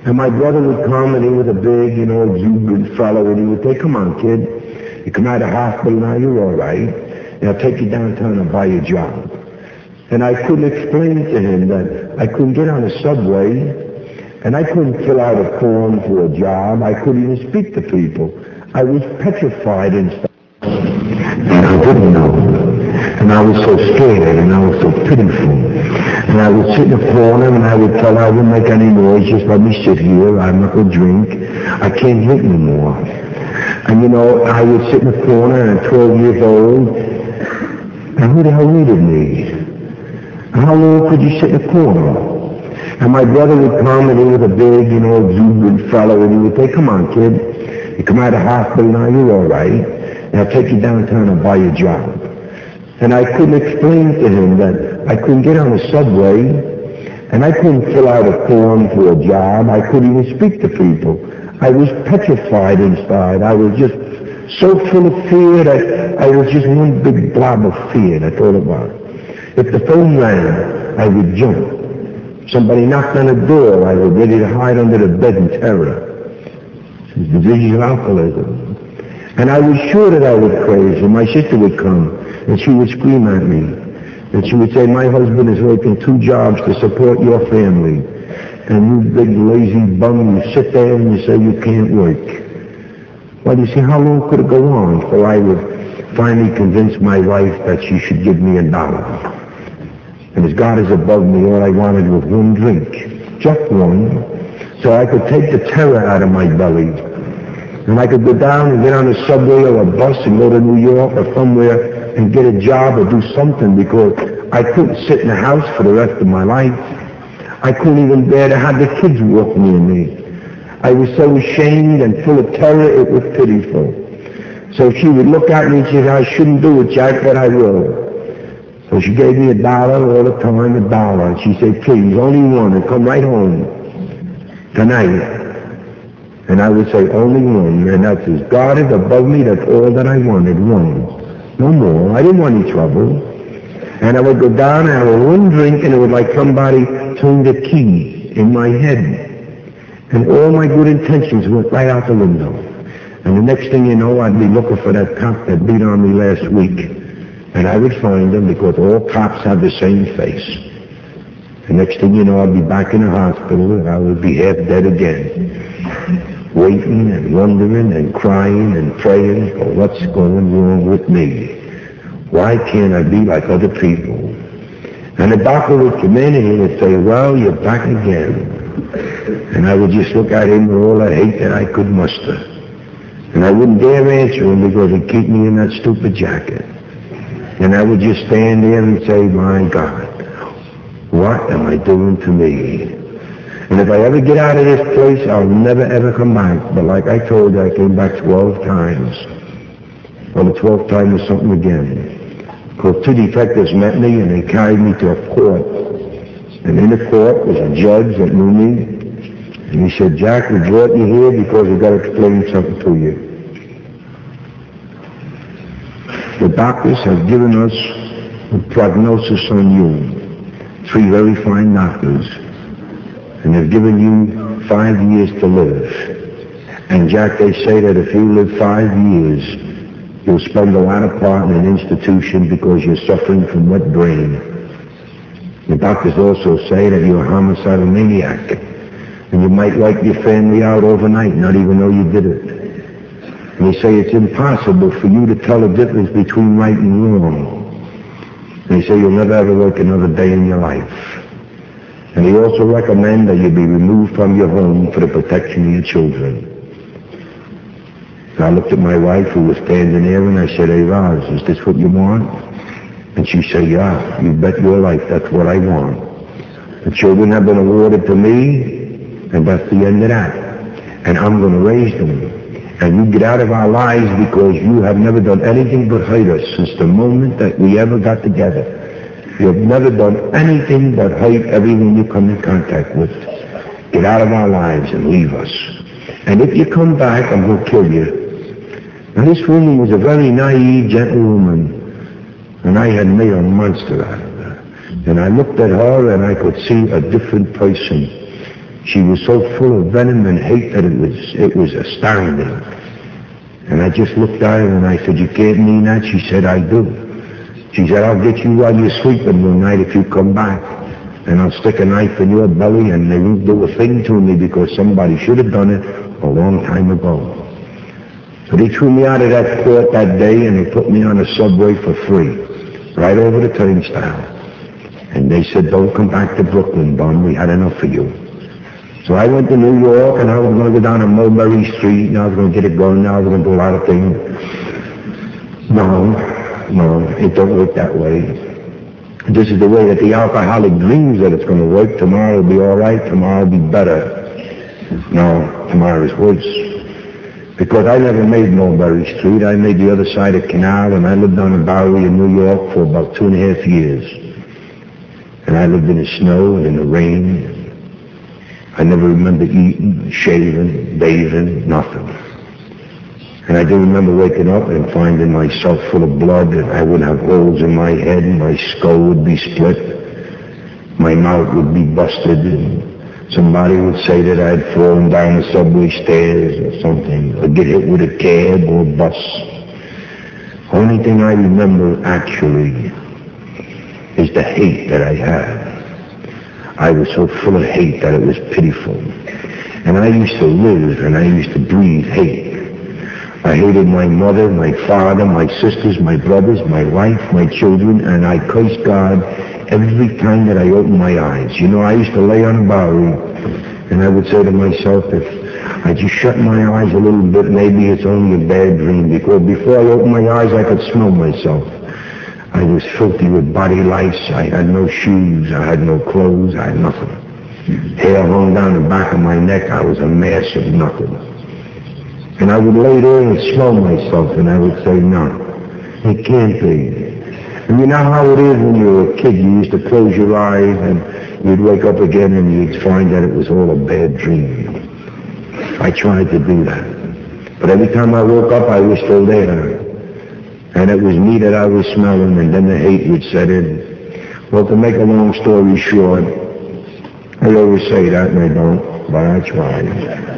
And my brother would come, and he was a big, exuberant fellow, and he would say, come on, kid. You come out of the hospital now, you're all right. I'll take you downtown and buy you a job. And I couldn't explain to him that I couldn't get on a subway, and I couldn't fill out a form for a job. I couldn't even speak to people. I was petrified inside. And I didn't know. And I was so scared, and I was so pitiful. And I would sit in the corner, and I would tell her I wouldn't make any noise, just let me sit here, I'm not going to drink. I can't drink anymore. And I would sit in the corner, and I'm 12 years old, and who the hell needed me? And how long could you sit in the corner? And my brother would come, and he was a big, exuberant fellow, and he would say, come on, kid. You come out of the hospital now, you're all right. I'll take you downtown and buy you a job. And I couldn't explain to him that I couldn't get on a subway, and I couldn't fill out a form for a job. I couldn't even speak to people. I was petrified inside. I was just so full of fear that I was just one big blob of fear, that's all it was. If the phone rang, I would jump. Somebody knocked on the door, I was ready to hide under the bed in terror. It's the disease of alcoholism. And I was sure that I was crazy. My sister would come, and she would scream at me. And she would say, my husband is working 2 jobs to support your family. And you big lazy bum, you sit there and you say you can't work. Well, you see, how long could it go on till I would finally convince my wife that she should give me $1? And as God is above me, all I wanted was one drink. Just one. So I could take the terror out of my belly. And I could go down and get on a subway or a bus and go to New York or somewhere and get a job or do something, because I couldn't sit in the house for the rest of my life. I couldn't even bear to have the kids walk near me. I was so ashamed and full of terror, it was pitiful. So she would look at me and she said, I shouldn't do it, Jack, but I will. So she gave me $1 all the time, $1. And she said, please, only one, and come right home tonight. And I would say, only one, and that's as God is above me, that's all that I wanted, one. No more. I didn't want any trouble. And I would go down and I would one drink, and it was like somebody turned the key in my head. And all my good intentions went right out the window. And the next thing you know, I'd be looking for that cop that beat on me last week. And I would find him, because all cops have the same face. The next thing you know, I'd be back in the hospital, and I would be half dead again. Waiting and wondering and crying and praying for what's going wrong with me. Why can't I be like other people? And the doctor would come in and he would say, well, you're back again. And I would just look at him with all the hate that I could muster. And I wouldn't dare answer him, because he'd keep me in that stupid jacket. And I would just stand there and say, my God, what am I doing to me? And if I ever get out of this place, I'll never ever come back. But like I told you, I came back 12 times. Well, the 12th time was something again. Because 2 detectives met me, and they carried me to a court. And in the court was a judge that knew me. And he said, Jack, we brought you here because we've got to explain something to you. The doctors have given us a prognosis on you. 3 very fine doctors. And they've given you 5 years to live. And Jack, they say that if you live 5 years, you'll spend a lot of part in an institution because you're suffering from wet brain. The doctors also say that you're a homicidal maniac, and you might wipe your family out overnight, not even know you did it. And they say it's impossible for you to tell the difference between right and wrong. They say you'll never ever work another day in your life. And they also recommend that you be removed from your home for the protection of your children. So I looked at my wife, who was standing there, and I said, hey, Roz, is this what you want? And she said, yeah, you bet your life that's what I want. The children have been awarded to me, and that's the end of that. And I'm going to raise them. And you get out of our lives, because you have never done anything but hurt us since the moment that we ever got together. You have never done anything but hate everyone you come in contact with. Get out of our lives and leave us. And if you come back, I'm going to kill you. Now, this woman was a very naive, gentle woman, and I had made a monster out of her. And I looked at her, and I could see a different person. She was so full of venom and hate that it was astounding. And I just looked at her and I said, you can't mean that? She said, I do. She said, I'll get you while you're sleeping one night if you come back. And I'll stick a knife in your belly and they won't do a thing to me because somebody should have done it a long time ago. So they threw me out of that court that day and they put me on a subway for free, right over the turnstile. And they said, don't come back to Brooklyn, Bum. We had enough of you. So I went to New York and I was going to go down to Mulberry Street and I was going to get a gun and I was going to do a lot of things. No, it don't work that way. This is the way that the alcoholic dreams that it's going to work. Tomorrow will be all right. Tomorrow will be better. No, tomorrow is worse. Because I never made Mulberry Street. I made the other side of Canal, and I lived on a Bowery in New York for about 2.5 years. And I lived in the snow and in the rain. I never remember eating, shaving, bathing, nothing. And I do remember waking up and finding myself full of blood, and I would have holes in my head, and my skull would be split, my mouth would be busted, and somebody would say that I'd fallen down the subway stairs or something, or get hit with a cab or a bus. Only thing I remember actually is the hate that I had. I was so full of hate that it was pitiful. And I used to live and I used to breathe hate. I hated my mother, my father, my sisters, my brothers, my wife, my children, and I cursed God every time that I opened my eyes. You know, I used to lay on a Bowery, and I would say to myself, if I just shut my eyes a little bit, maybe it's only a bad dream, because before I opened my eyes, I could smell myself. I was filthy with body lice. I had no shoes. I had no clothes. I had nothing. Hair hung down the back of my neck. I was a mass of nothing. And I would lay there and smell myself, and I would say, no, it can't be. And you know how it is when you were a kid. You used to close your eyes, and you'd wake up again, and you'd find that it was all a bad dream. I tried to do that. But every time I woke up, I was still there. And it was me that I was smelling, and then the hate would set in. Well, to make a long story short, I always say that, and I don't, but I tried.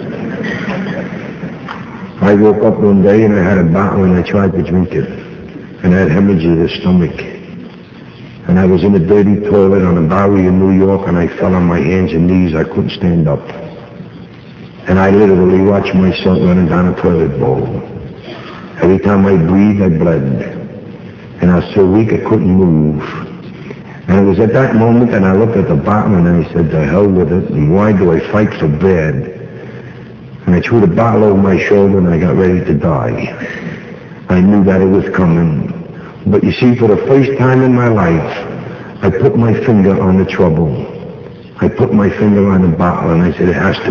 I woke up one day and I had a bottle and I tried to drink it. And I had hemorrhage of the stomach. And I was in a dirty toilet on a Bowery in New York and I fell on my hands and knees. I couldn't stand up. And I literally watched myself running down a toilet bowl. Every time I breathed, I bled. And I was so weak I couldn't move. And it was at that moment that I looked at the bottle and I said, to hell with it. And why do I fight so bad? And I threw the bottle over my shoulder and I got ready to die. I knew that it was coming. But you see, for the first time in my life, I put my finger on the trouble. I put my finger on the bottle and I said, it has to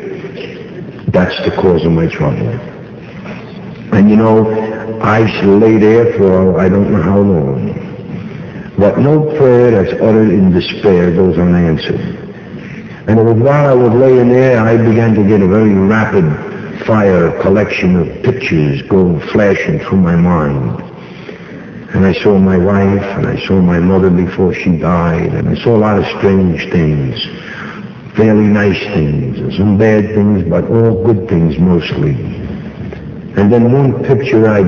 be. That's the cause of my trouble. And you know, I lay there for I don't know how long. But no prayer that's uttered in despair goes unanswered. And it was while I was laying there, I began to get a very rapid fire collection of pictures going flashing through my mind. And I saw my wife, and I saw my mother before she died, and I saw a lot of strange things, fairly nice things, and some bad things, but all good things mostly. And then one picture I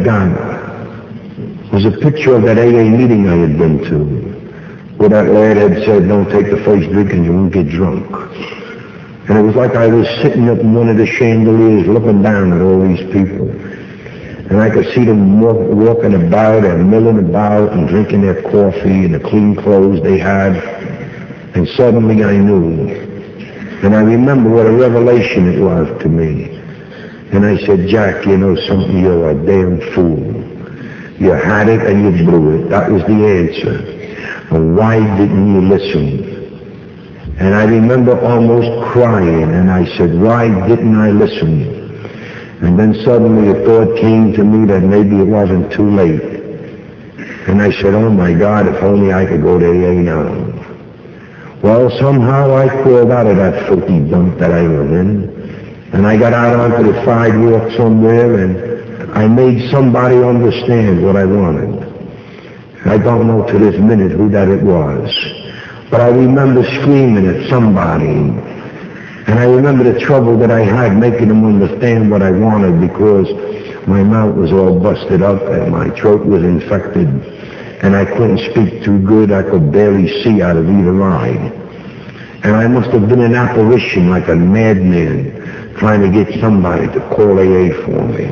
got was a picture of that AA meeting I had been to, where that lad had said, don't take the first drink and you won't get drunk. And it was like I was sitting up in one of the chandeliers looking down at all these people. And I could see them walking about and milling about and drinking their coffee and the clean clothes they had. And suddenly I knew. And I remember what a revelation it was to me. And I said, Jack, you know something, you're a damn fool. You had it and you blew it. That was the answer. And why didn't you listen? And I remember almost crying, and I said, why didn't I listen? And then suddenly a thought came to me that maybe it wasn't too late. And I said, oh my God, if only I could go to AA now. Well, somehow I crawled out of that filthy dump that I was in, and I got out onto the sidewalk somewhere, and I made somebody understand what I wanted. I don't know to this minute who that it was. But I remember screaming at somebody, And I remember the trouble that I had making them understand what I wanted, because my mouth was all busted up and my throat was infected, and I couldn't speak too good. I could barely see out of either eye. And I must have been an apparition, like a madman, trying to get somebody to call AA for me.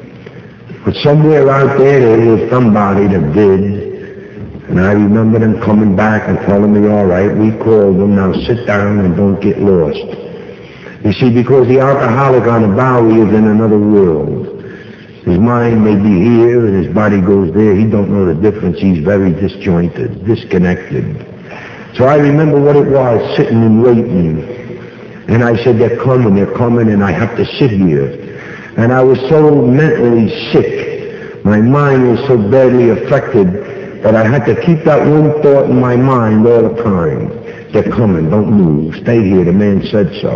But somewhere out there was somebody that did. And I remember them coming back and telling me, all right, we called them, now sit down and don't get lost. You see, because the alcoholic on the Bowery is in another world. His mind may be here and his body goes there. He don't know the difference. He's very disjointed, disconnected. So I remember what it was, sitting and waiting. And I said, they're coming, and I have to sit here. And I was so mentally sick. My mind was so badly affected that I had to keep that one thought in my mind all the time. They're coming, don't move, stay here, the man said so.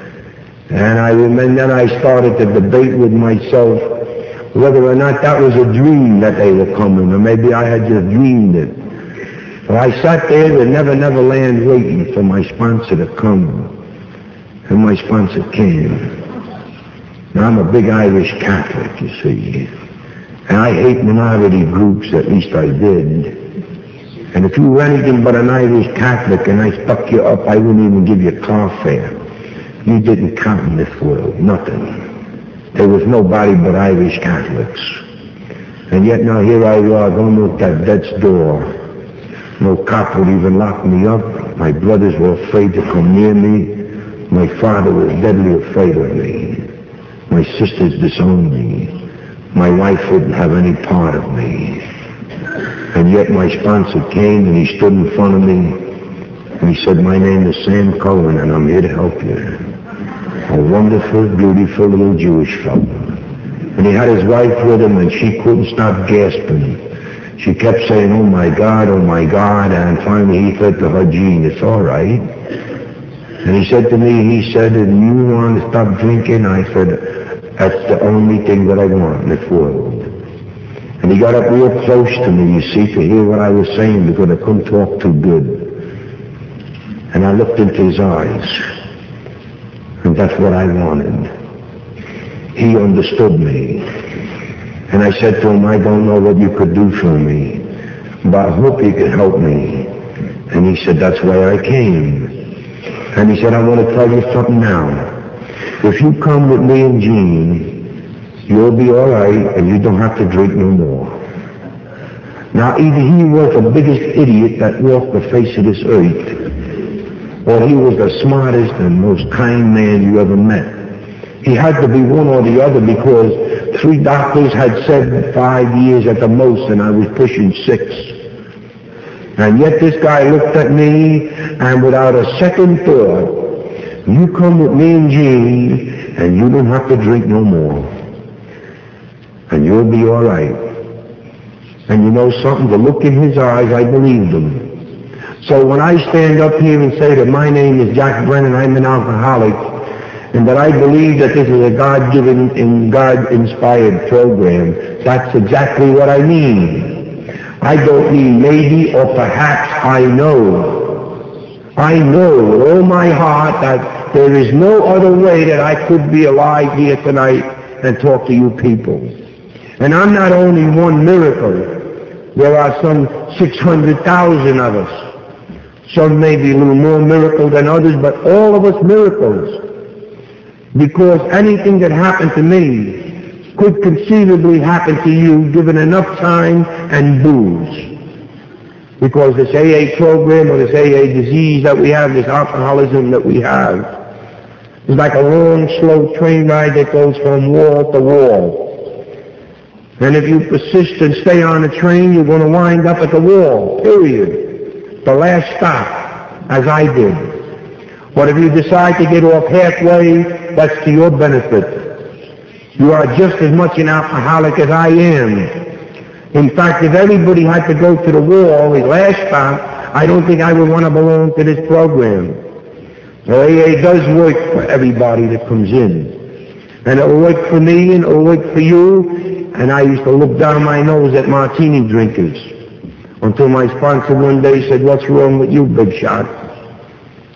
And I remember then I started to debate with myself whether or not that was a dream that they were coming, or maybe I had just dreamed it. But I sat there in Never Never Land waiting for my sponsor to come. And my sponsor came. Now I'm a big Irish Catholic, you see. And I hate minority groups, at least I did. And if you were anything but an Irish Catholic and I stuck you up, I wouldn't even give you car fare. You didn't count in this world, nothing. There was nobody but Irish Catholics. And yet now here I was, almost at death's door. No cop would even lock me up. My brothers were afraid to come near me. My father was deadly afraid of me. My sisters disowned me. My wife wouldn't have any part of me. And yet my sponsor came and he stood in front of me and he said, my name is Sam Cohen and I'm here to help you. A wonderful, beautiful little Jewish fellow. And he had his wife with him and she couldn't stop gasping. She kept saying, oh my God, and finally he said to her, Jean, it's all right. And he said to me, he said, and you want to stop drinking? I said, that's the only thing that I want in this world. And he got up real close to me, you see, to hear what I was saying, because I couldn't talk too good. And I looked into his eyes, and that's what I wanted. He understood me. And I said to him, I don't know what you could do for me, but I hope you could help me. And he said, that's why I came. And he said, I want to tell you something now. If you come with me and Jean, you'll be all right and you don't have to drink no more. Now, either he was the biggest idiot that walked the face of this earth, or he was the smartest and most kind man you ever met. He had to be one or the other, because 3 doctors had said 5 years at the most and I was pushing 6. And yet this guy looked at me and without a second thought, you come with me and Jean, and you don't have to drink no more. And you'll be all right. And you know something? The look in his eyes, I believed him. So when I stand up here and say that my name is Jack Brennan, I'm an alcoholic, and that I believe that this is a God-given and God-inspired program, that's exactly what I mean. I don't mean maybe or perhaps, I know. I know with all my heart that there is no other way that I could be alive here tonight and talk to you people. And I'm not only one miracle. There are some 600,000 of us. Some may be a little more miracle than others, but all of us miracles. Because anything that happened to me could conceivably happen to you given enough time and booze. Because this AA program or this AA disease that we have, this alcoholism that we have, is like a long, slow train ride that goes from wall to wall. And if you persist and stay on the train, you're going to wind up at the wall, period. The last stop, as I did. But if you decide to get off halfway, that's to your benefit. You are just as much an alcoholic as I am. In fact, if everybody had to go to the wall, the last stop, I don't think I would want to belong to this program. Well, AA does work for everybody that comes in. And it will work for me and it will work for you. And I used to look down my nose at martini drinkers until my sponsor one day said, what's wrong with you, big shot?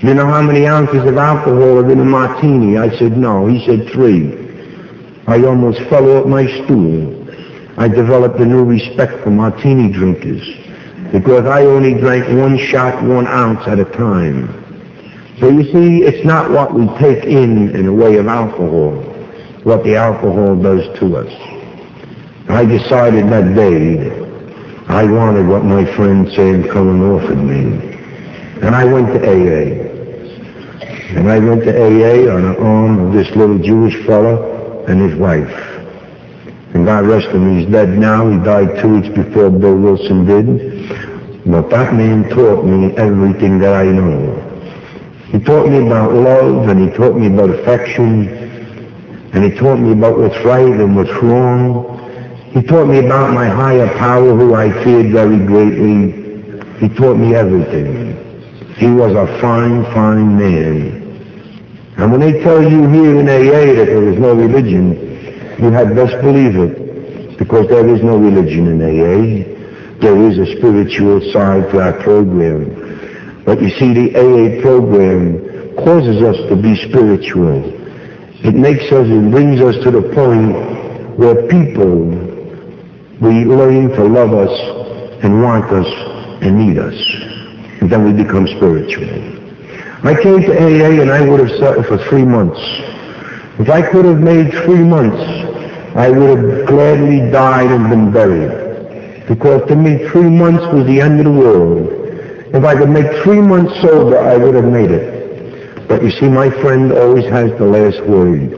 You know how many ounces of alcohol are in a martini? I said, no. He said 3. I almost fell off my stool. I developed a new respect for martini drinkers because I only drank 1 shot, 1 ounce at a time. So you see, it's not what we take in a way of alcohol, what the alcohol does to us. I decided that day I wanted what my friend Sam Cohen offered me. And I went to AA. And I went to AA on the arm of this little Jewish fella and his wife. And God rest him, he's dead now. He died 2 weeks before Bill Wilson did. But that man taught me everything that I know. He taught me about love, and he taught me about affection, and he taught me about what's right and what's wrong. He taught me about my higher power, who I feared very greatly. He taught me everything. He was a fine, fine man. And when they tell you here in AA that there is no religion, you had best believe it, because there is no religion in AA. There is a spiritual side to our program. But you see, the AA program causes us to be spiritual. It makes us and brings us to the point where people, we learn to love us and want us and need us. And then we become spiritual. I came to AA and I would have sat for 3 months. If I could have made 3 months, I would have gladly died and been buried. Because to me, 3 months was the end of the world. If I could make 3 months sober, I would have made it. But you see, my friend always has the last word.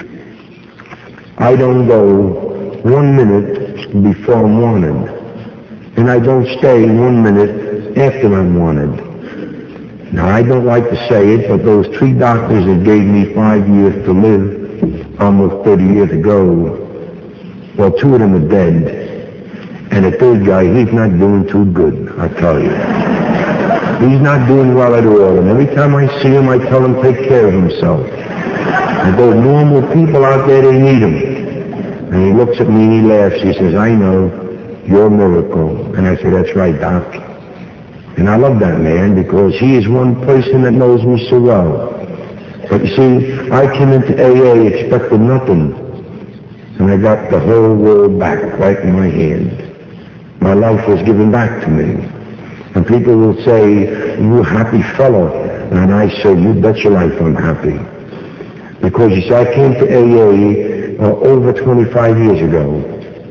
I don't go 1 minute before I'm wanted. And I don't stay 1 minute after I'm wanted. Now, I don't like to say it, but those 3 doctors that gave me 5 years to live almost 30 years ago, well, 2 of them are dead. And the 3rd guy, he's not doing too good, I tell you. He's not doing well at all. And every time I see him, I tell him take care of himself. And those normal people out there, they need him. And he looks at me and he laughs. He says, I know, you're a miracle. And I say, that's right, Doc. And I love that man because he is one person that knows me so well. But you see, I came into AA expecting nothing. And I got the whole world back right in my hand. My life was given back to me. And people will say, you a happy fellow. And I say, you bet your life I'm happy. Because you see, I came to AA over 25 years ago.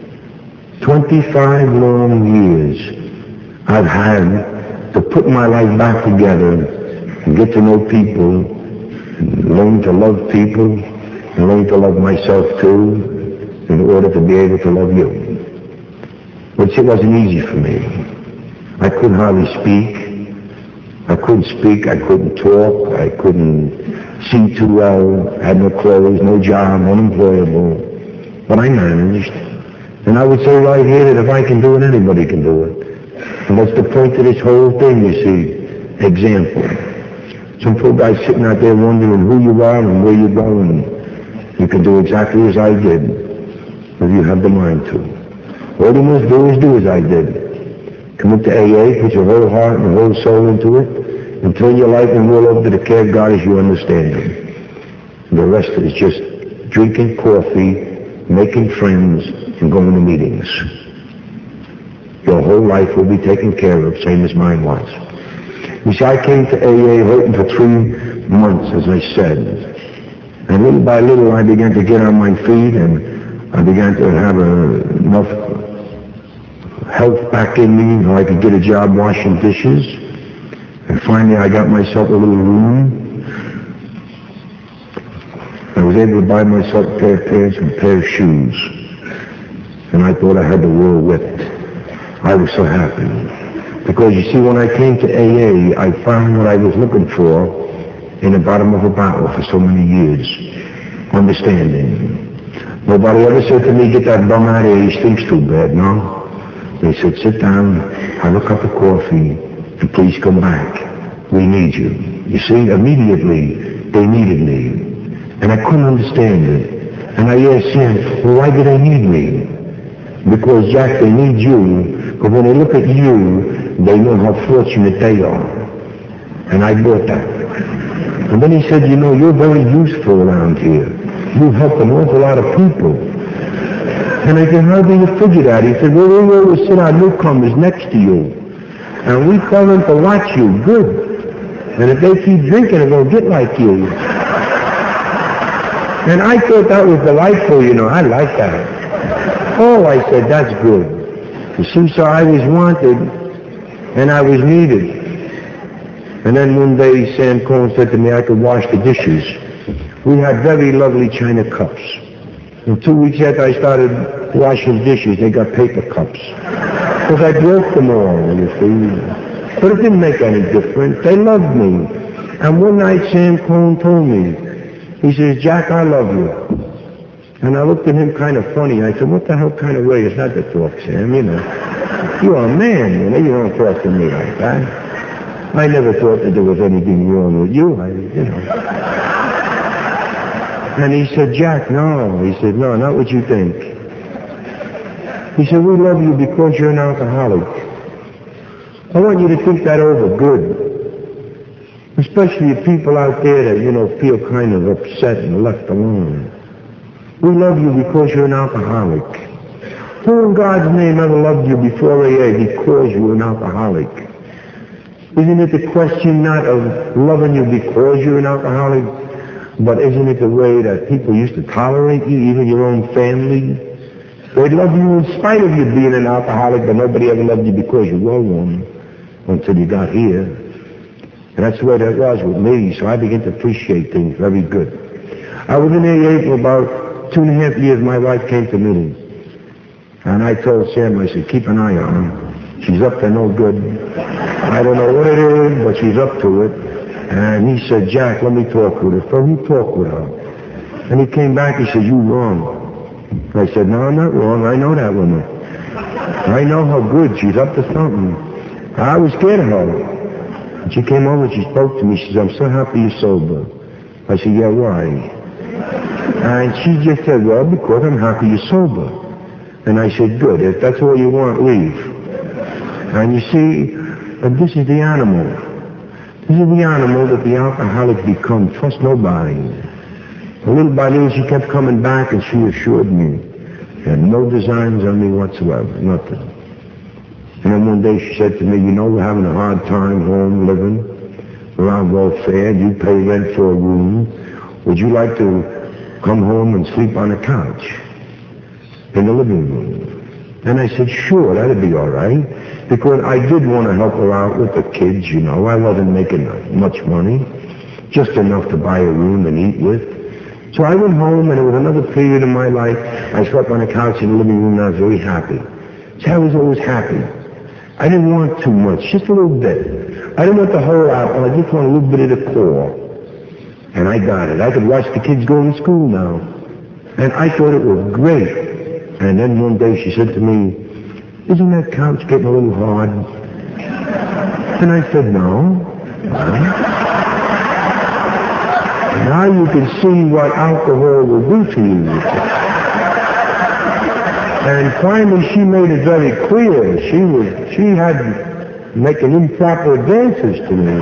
25 long years I've had to put my life back together and get to know people, and learn to love people, and learn to love myself too, in order to be able to love you. Which it wasn't easy for me. I couldn't hardly speak. I couldn't speak, I couldn't talk, I couldn't see too well, had no clothes, no job, unemployable. But I managed. And I would say right here that if I can do it, anybody can do it. And that's the point of this whole thing, you see. Example. Some poor guy sitting out there wondering who you are and where you're going. You can do exactly as I did, if you have the mind to. All you must do as I did. Come into AA, put your whole heart and whole soul into it, and turn your life and will over to the care of God as you understand Him. And the rest is just drinking coffee, making friends, and going to meetings. Your whole life will be taken care of, same as mine was. You see, I came to AA hurting for 3 months, as I said. And little by little, I began to get on my feet, and I began to have enough health back in me so I could get a job washing dishes. And finally, I got myself a little room. I was able to buy myself a pair of pants and a pair of shoes. And I thought I had the world whipped. I was so happy. Because you see, when I came to AA, I found what I was looking for in the bottom of a bottle for so many years. Understanding. Nobody ever said to me, get that bum out of here, he stinks too bad, no? They said, sit down, have a cup of coffee, and please come back. We need you. You see, immediately, they needed me. And I couldn't understand it. And I asked him, well, why do they need me? Because, Jack, they need you, but when they look at you, they know how fortunate they are. And I bought that. And then he said, you know, you're very useful around here. You help an awful lot of people. And I said, how do you figure that? He said, well, we always sit our newcomers next to you. And we tell them to watch you. Good. And if they keep drinking, they'll get like you. And I thought that was delightful, you know. I like that. Oh, I said, that's good. You see, so I was wanted, and I was needed. And then one day, Sam Cohen said to me I could wash the dishes. We had very lovely china cups. And 2 weeks after I started washing dishes, they got paper cups. Because I broke them all, you see. But it didn't make any difference. They loved me. And one night Sam Cohen told me, he says, Jack, I love you. And I looked at him kind of funny. I said, what the hell kind of way is that to talk, Sam? You know, you're a man, you know, you don't talk to me like that. I never thought that there was anything wrong with you, you know. And he said, Jack, no. He said, no, not what you think. He said, we love you because you're an alcoholic. I want you to think that over good. Especially the people out there that, you know, feel kind of upset and left alone. We love you because you're an alcoholic. Who in God's name ever loved you before AA because you were an alcoholic? Isn't it the question not of loving you because you're an alcoholic, but isn't it the way that people used to tolerate you, even your own family? They'd love you in spite of you being an alcoholic, but nobody ever loved you because you were one until you got here. And that's the way that was with me, so I began to appreciate things very good. I was in AA for about 2.5 years. My wife came to meet me. And I told Sam, I said, keep an eye on her. She's up to no good. I don't know what it is, but she's up to it. And he said, Jack, let me talk with her. So he talked with her. And he came back, he said, you wrong. I said, no, I'm not wrong. I know that woman. I know her good. She's up to something. I was scared of her. And she came over and she spoke to me. She said, I'm so happy you're sober. I said, yeah, why? And she just said, well, because I'm happy you're sober. And I said, good. If that's all you want, leave. And you see, this is the animal. This is the animal that the alcoholic becomes. Trust nobody. And little by little, she kept coming back and she assured me. She had no designs on me whatsoever. Nothing. And then one day she said to me, you know, we're having a hard time home living. We're on welfare. You pay rent for a room. Would you like to come home and sleep on a couch in the living room? And I said, sure, that'd be all right. Because I did want to help her out with the kids, you know. I wasn't making much money. Just enough to buy a room and eat with. So I went home, and it was another period in my life. I slept on a couch in the living room, and I was very happy. So I was always happy. I didn't want too much, just a little bit. I didn't want the whole apple, I just want a little bit of the core. And I got it. I could watch the kids going to school now. And I thought it was great. And then one day she said to me, isn't that couch getting a little hard? And I said, no. Now you can see what alcohol will do to you. And finally she made it very clear. She had making improper advances to me.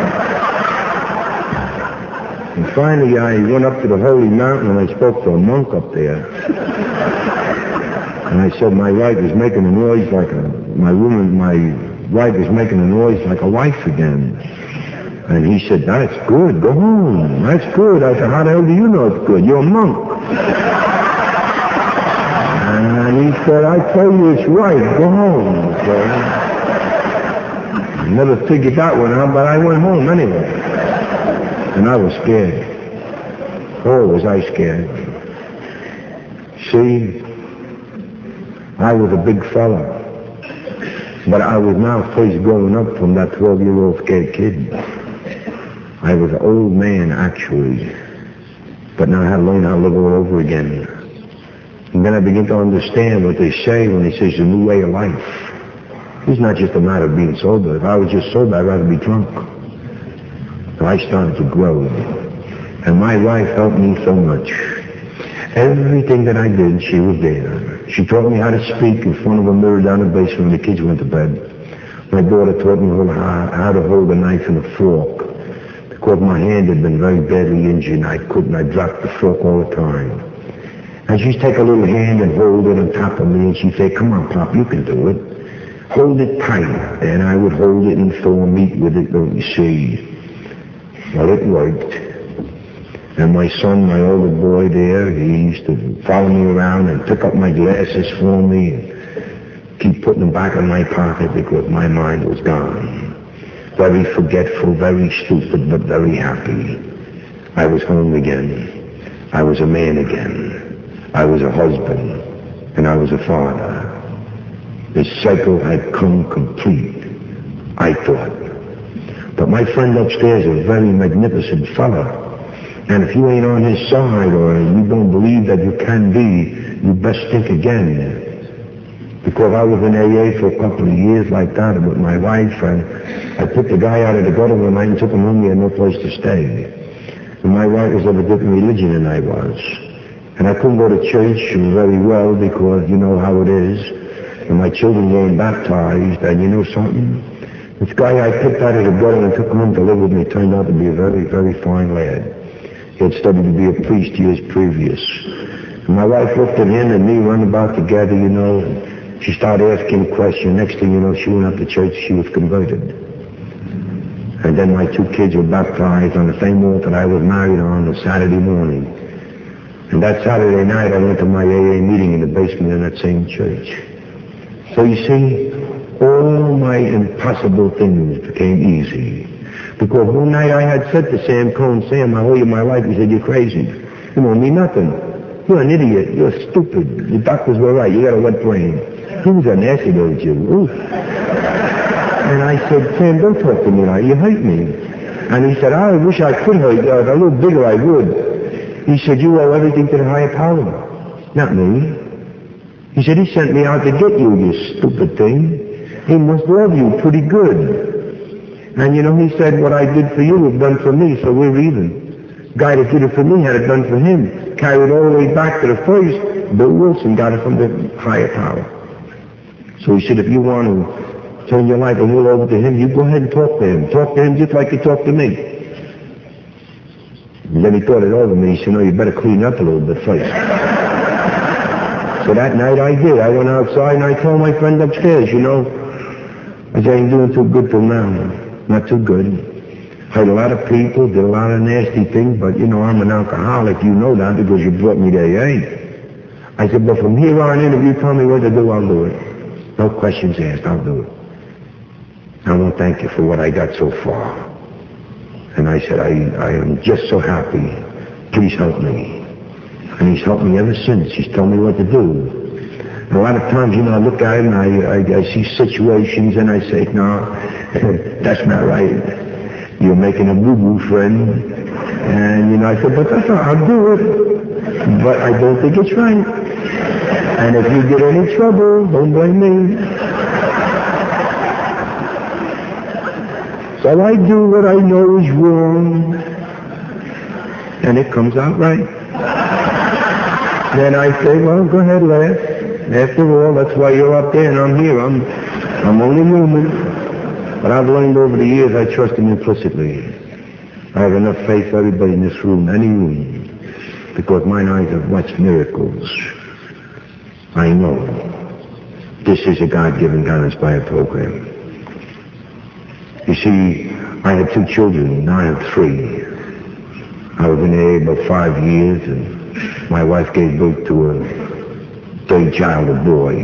And finally I went up to the Holy Mountain and I spoke to a monk up there. And I said, my wife is making a noise like my wife is making a noise like a wife again. And he said, that's good, go home. That's good. I said, how the hell do you know it's good? You're a monk. And he said, I tell you it's right, go home. So I never figured that one out, but I went home anyway. And I was scared. Oh, was I scared. See, I was a big fella. But I was now first growing up from that 12-year-old scared kid. I was an old man, actually. But now I had to learn how to live all over again. And then I began to understand what they say when they say it's a new way of life. It's not just a matter of being sober. If I was just sober, I'd rather be drunk. So I started to grow. And my wife helped me so much. Everything that I did, she was there. She taught me how to speak in front of a mirror down in the basement when the kids went to bed. My daughter taught me how to hold a knife and a fork. because my hand had been very badly injured and I dropped the fork all the time. And she'd take a little hand and hold it on top of me and she'd say, come on, Pop, you can do it. Hold it tight. And I would hold it and thaw meat with it, don't you see? Well, it worked. And my son, my older boy there, he used to follow me around and pick up my glasses for me and keep putting them back in my pocket because my mind was gone. Very forgetful, very stupid, but very happy. I was home again. I was a man again. I was a husband. And I was a father. The cycle had come complete, I thought. But my friend upstairs is a very magnificent fella. And if you ain't on his side or you don't believe that you can be, you best think again. Because I was in AA for a couple of years like that with my wife, and I picked a guy out of the gutter one night and took him home. He had no place to stay. And my wife was of a different religion than I was. And I couldn't go to church very well because you know how it is. And my children weren't baptized, and you know something? This guy I picked out of the gutter and took him home to live with me turned out to be a very, very fine lad. He had studied to be a priest years previous. And my wife looked at him and me run about together, you know, and she started asking questions. Next thing you know, she went up to church, she was converted. And then my two kids were baptized on the same altar that I was married on Saturday morning. And that Saturday night I went to my AA meeting in the basement in that same church. So you see, all my impossible things became easy. Because one night I had said to Sam Cohn, Sam, I owe you my life. He said, you're crazy. You owe me nothing. You're an idiot. You're stupid. The doctors were right. You got a wet brain. He was a nasty little Jew. Oof. And I said, Sam, don't talk to me like you hurt me. And he said, I wish I could hurt you. A little bigger I would. He said, you owe everything to the higher power. Not me. He said, he sent me out to get you, you stupid thing. He must love you pretty good. And you know, he said, what I did for you was done for me, so we're even. Guy that did it for me had it done for him. Carried all the way back to the first. Bill Wilson got it from the higher power. So he said, if you want to turn your life a little over to him, you go ahead and talk to him. Talk to him just like you talk to me. And then he thought it over me. He said, no, you better clean up a little bit first. So that night I did. I went outside and I told my friend upstairs, you know, I ain't doing too good till now. Not too good. Hurt a lot of people, did a lot of nasty things, but you know, I'm an alcoholic. You know that because you brought me to AA. I said, but from here on in, if you tell me what to do, I'll do it. No questions asked, I'll do it. I want to thank you for what I got so far. And I said, I am just so happy. Please help me. And he's helped me ever since. He's told me what to do. And a lot of times, you know, I look at him and I see situations and I say, no, that's not right. You're making a boo-boo, friend. And, you know, I said, but that's all, I'll do it. But I don't think it's right. And if you get any trouble, don't blame me. So I do what I know is wrong. And it comes out right. Then I say, well, go ahead, laugh. After all, that's why you're up there and I'm here. I'm only human. But I've learned over the years I trust him implicitly. I have enough faith for everybody in this room, any room, because mine eyes have watched miracles. I know this is a God-given, God-inspired program. You see, I had 2 children, now I have 3. I was in AA about 5 years, and my wife gave birth to a 3rd child, a boy.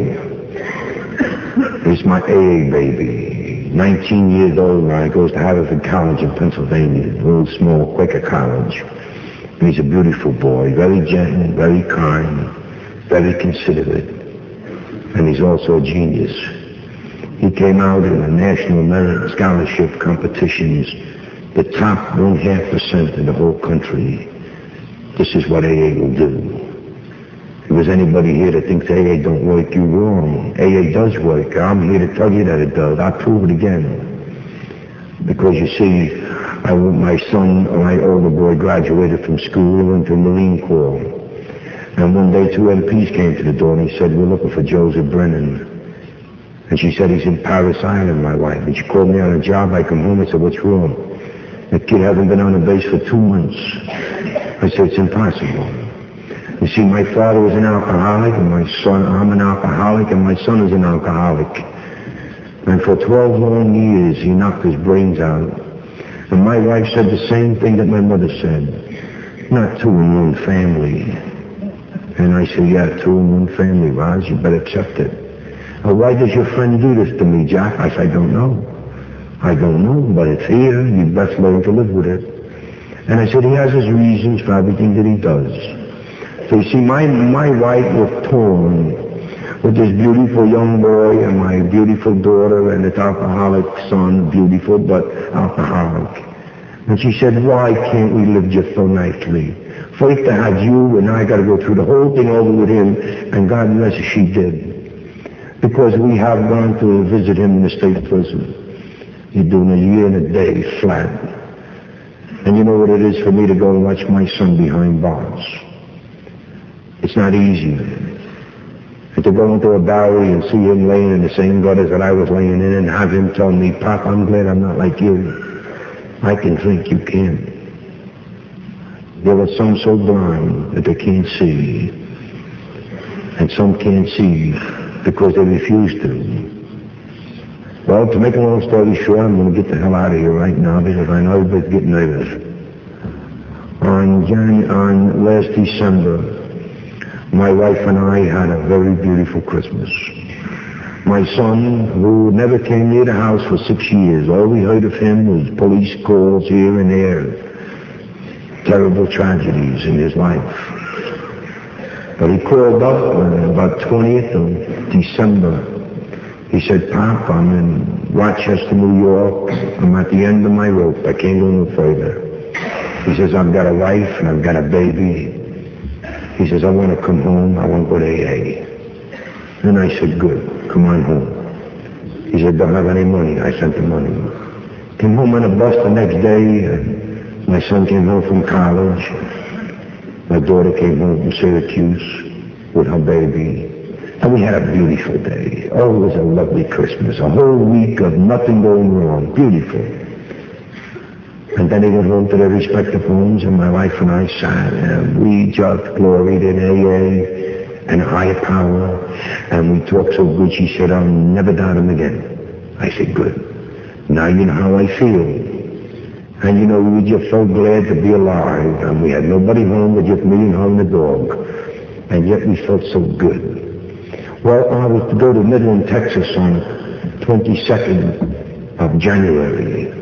It's my AA baby. 19 years old now. He goes to Haverford College in Pennsylvania, a little small Quaker college. And he's a beautiful boy, very gentle, very kind, very considerate. And he's also a genius. He came out in the National Merit Scholarship competitions, the top 0.5% in the whole country. This is what AA will do. If there's anybody here that thinks AA don't work, you're wrong. AA does work. I'm here to tell you that it does. I'll prove it again. Because you see, my son, my older boy, graduated from school and went to the Marine Corps. And one day 2 MPs came to the door and he said, we're looking for Joseph Brennan. And she said, he's in Paris Island, my wife. And she called me on a job. I come home and said, what's wrong? The kid hasn't been on the base for 2 months. I said, it's impossible. You see, my father was an alcoholic, and I'm an alcoholic, and my son is an alcoholic. And for 12 long years, he knocked his brains out. And my wife said the same thing that my mother said. Not 2 in one family. And I said, yeah, 2 in one family, Roz, you better accept it. Why does your friend do this to me, Jack? I said, I don't know. I don't know, but it's here. You'd best learn to live with it. And I said, he has his reasons for everything that he does. So you see, my wife was torn with this beautiful young boy and my beautiful daughter and its alcoholic son, beautiful but alcoholic. And she said, why can't we live just so nicely? First I had you, and now I got to go through the whole thing over with him, and God bless her, she did. Because we have gone to visit him in the state prison. He's doing a year and a day flat. And you know what it is for me to go and watch my son behind bars. It's not easy. And to go into a Bowery and see him laying in the same gutters that I was laying in and have him tell me, Pop, I'm glad I'm not like you. I can drink, you can't. There are some so blind that they can't see. And some can't see because they refuse to. Well, to make a long story short, I'm going to get the hell out of here right now because I know everybody's getting nervous. On last December, my wife and I had a very beautiful Christmas. My son, who never came near the house for 6 years, all we heard of him was police calls here and there, terrible tragedies in his life. But he called up about 20th of December. He said, Pop, I'm in Rochester, New York. I'm at the end of my rope. I can't go no further. He says, I've got a wife and I've got a baby. He says, I want to come home. I want to go to AA. And I said, good. Come on home. He said, don't have any money. I sent the money. Came home on a bus the next day. My son came home from college. My daughter came home from Syracuse with her baby. And we had a beautiful day. Oh, it was a lovely Christmas. A whole week of nothing going wrong. Beautiful. And then they went home to their respective homes, and my wife and I sat, and we just gloried in AA and a higher power. And we talked so good, she said, I'll never doubt him again. I said, good. Now you know how I feel. And you know, we were just so glad to be alive. And we had nobody home but just me and her and the dog. And yet we felt so good. Well, I was to go to Midland, Texas on 22nd of January.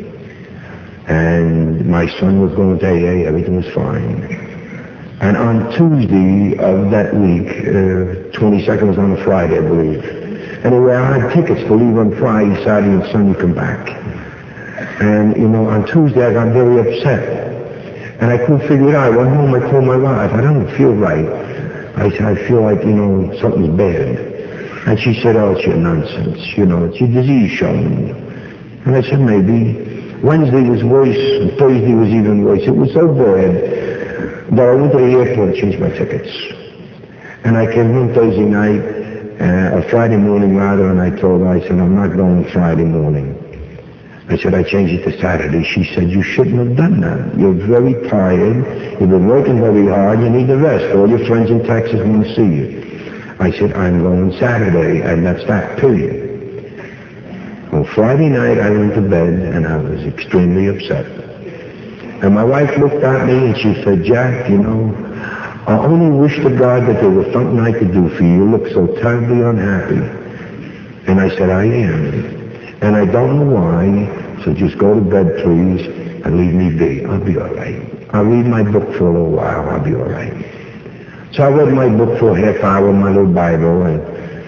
And my son was going to AA, everything was fine. And on Tuesday of that week, 22nd was on a Friday, I believe. Anyway, I had tickets to leave on Friday, Saturday, and Sunday, come back. And, you know, on Tuesday I got very upset. And I couldn't figure it out. I went home, I told my wife, I don't feel right. I said, I feel like, you know, something's bad. And she said, oh, it's your nonsense. You know, it's your disease showing. And I said, maybe. Wednesday was worse, and Thursday was even worse. It was so bad that I went to the airport and changed my tickets. And I came home Thursday night, or Friday morning rather, and I told her, I said, I'm not going Friday morning. I said, I changed it to Saturday. She said, you shouldn't have done that. You're very tired. You've been working very hard. You need to rest. All your friends in Texas want to see you. I said, I'm going Saturday, and that's that, period. Well, Friday night I went to bed, and I was extremely upset. And my wife looked at me, and she said, Jack, you know, I only wish to God that there was something I could do for you. You look so terribly unhappy. And I said, I am. And I don't know why, so just go to bed, please, and leave me be. I'll be all right. I'll read my book for a little while. I'll be all right. So I read my book for a half hour, my little Bible, and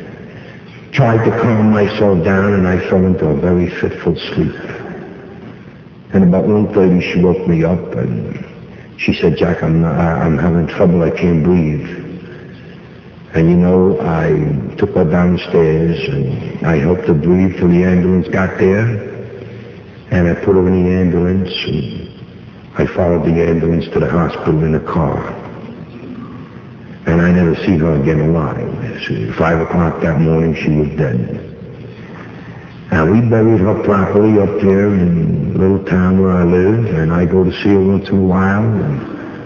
tried to calm myself down, and I fell into a very fitful sleep. And about 1:30 she woke me up, and she said, Jack, I'm having trouble. I can't breathe. And you know, I took her downstairs, and I helped her breathe till the ambulance got there. And I put her in the ambulance, and I followed the ambulance to the hospital in a car. And I never seen her again alive. So 5 o'clock that morning, she was dead. And we buried her properly up there in the little town where I live, and I go to see her once in a while. And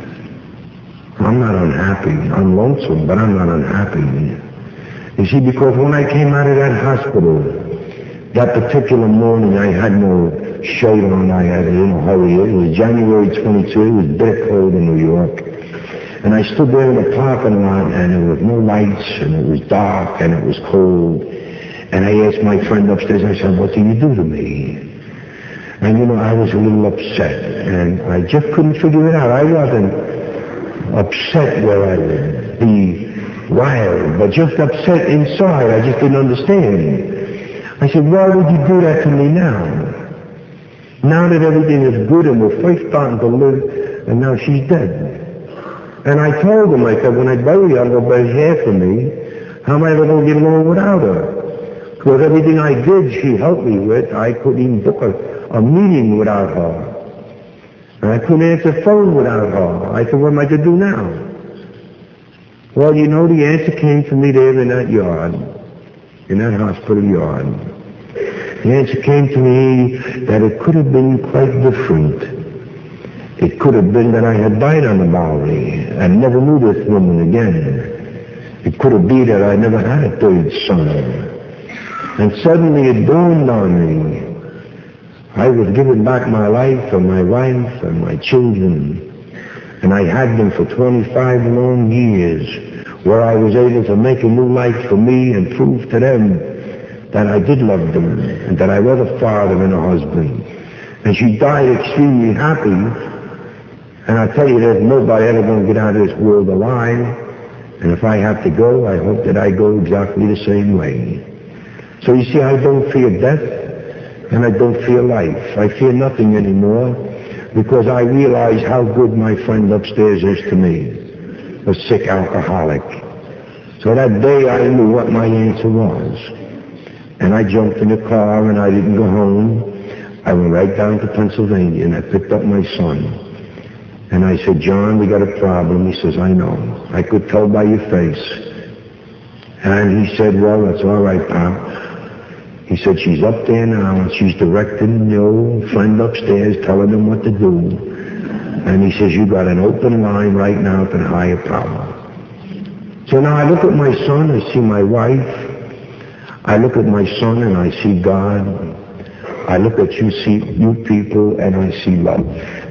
I'm not unhappy. I'm lonesome, but I'm not unhappy. You see, because when I came out of that hospital, that particular morning I had no shirt on, I had it in a hurry. It was January 22, it was bitter cold in New York. And I stood there in the parking lot, and there was no lights, and it was dark, and it was cold. And I asked my friend upstairs, I said, what do you do to me? And you know, I was a little upset, and I just couldn't figure it out. I wasn't upset where I would be wild, but just upset inside. I just didn't understand. I said, why would you do that to me now? Now that everything is good and we're first starting to live, and now she's dead. And I told him, I said, when I bury her, I'm going to bury her for me. How am I ever going to get along without her? Because everything I did, she helped me with. I couldn't even book a meeting without her. And I couldn't answer the phone without her. I said, what am I to do now? Well, you know, the answer came to me there in that yard, in that hospital yard. The answer came to me that it could have been quite different. It could have been that I had died on the Bowery and never knew this woman again. It could have been that I never had a third son. And suddenly it dawned on me. I was giving back my life and my wife and my children. And I had them for 25 long years, where I was able to make a new life for me and prove to them that I did love them and that I was a father and a husband. And she died extremely happy. And I tell you, there's nobody ever going to get out of this world alive. And if I have to go, I hope that I go exactly the same way. So you see, I don't fear death, and I don't fear life. I fear nothing anymore, because I realize how good my friend upstairs is to me, a sick alcoholic. So that day I knew what my answer was. And I jumped in the car, and I didn't go home. I went right down to Pennsylvania, and I picked up my son. And I said, John, we got a problem. He says, I know. I could tell by your face. And he said, well, that's all right, Pop. He said, she's up there now, and she's directing your friend upstairs, telling them what to do. And he says, you got an open line right now to the higher power. So now I look at my son, I see my wife. I look at my son, and I see God. I look at you people, and I see love.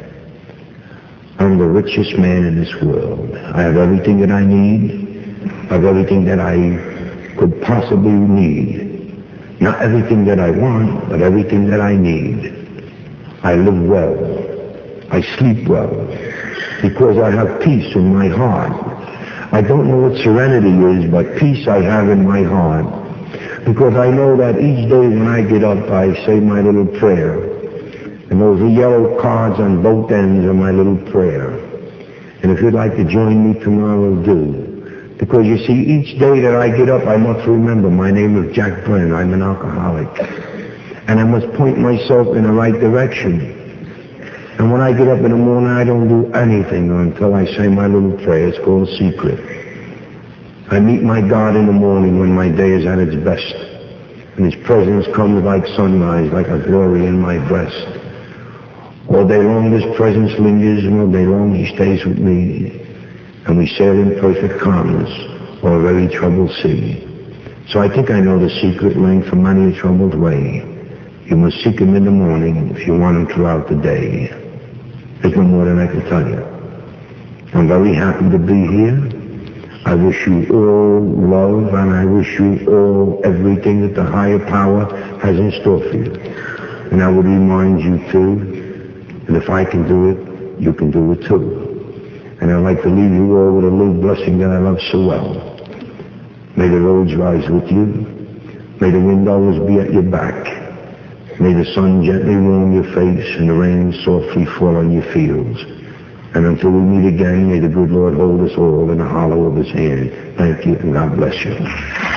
I'm the richest man in this world. I have everything that I need. I have everything that I could possibly need. Not everything that I want, but everything that I need. I live well. I sleep well. Because I have peace in my heart. I don't know what serenity is, but peace I have in my heart. Because I know that each day when I get up, I say my little prayer. And those yellow cards on both ends are my little prayer. And if you'd like to join me tomorrow, do. Because you see, each day that I get up, I must remember my name is Jack Brennan. I'm an alcoholic. And I must point myself in the right direction. And when I get up in the morning, I don't do anything until I say my little prayer. It's called a secret. I meet my God in the morning when my day is at its best. And His presence comes like sunrise, like a glory in my breast. All day long His presence lingers, and all day long He stays with me. And we sail in perfect calmness over a very troubled sea. So I think I know the secret length from many a troubled way. You must seek Him in the morning if you want Him throughout the day. There's no more than I can tell you. I'm very happy to be here. I wish you all love, and I wish you all everything that the higher power has in store for you. And I would remind you too, and if I can do it, you can do it too. And I'd like to leave you all with a little blessing that I love so well. May the roads rise with you. May the wind always be at your back. May the sun gently warm your face and the rain softly fall on your fields. And until we meet again, may the good Lord hold us all in the hollow of His hand. Thank you, and God bless you.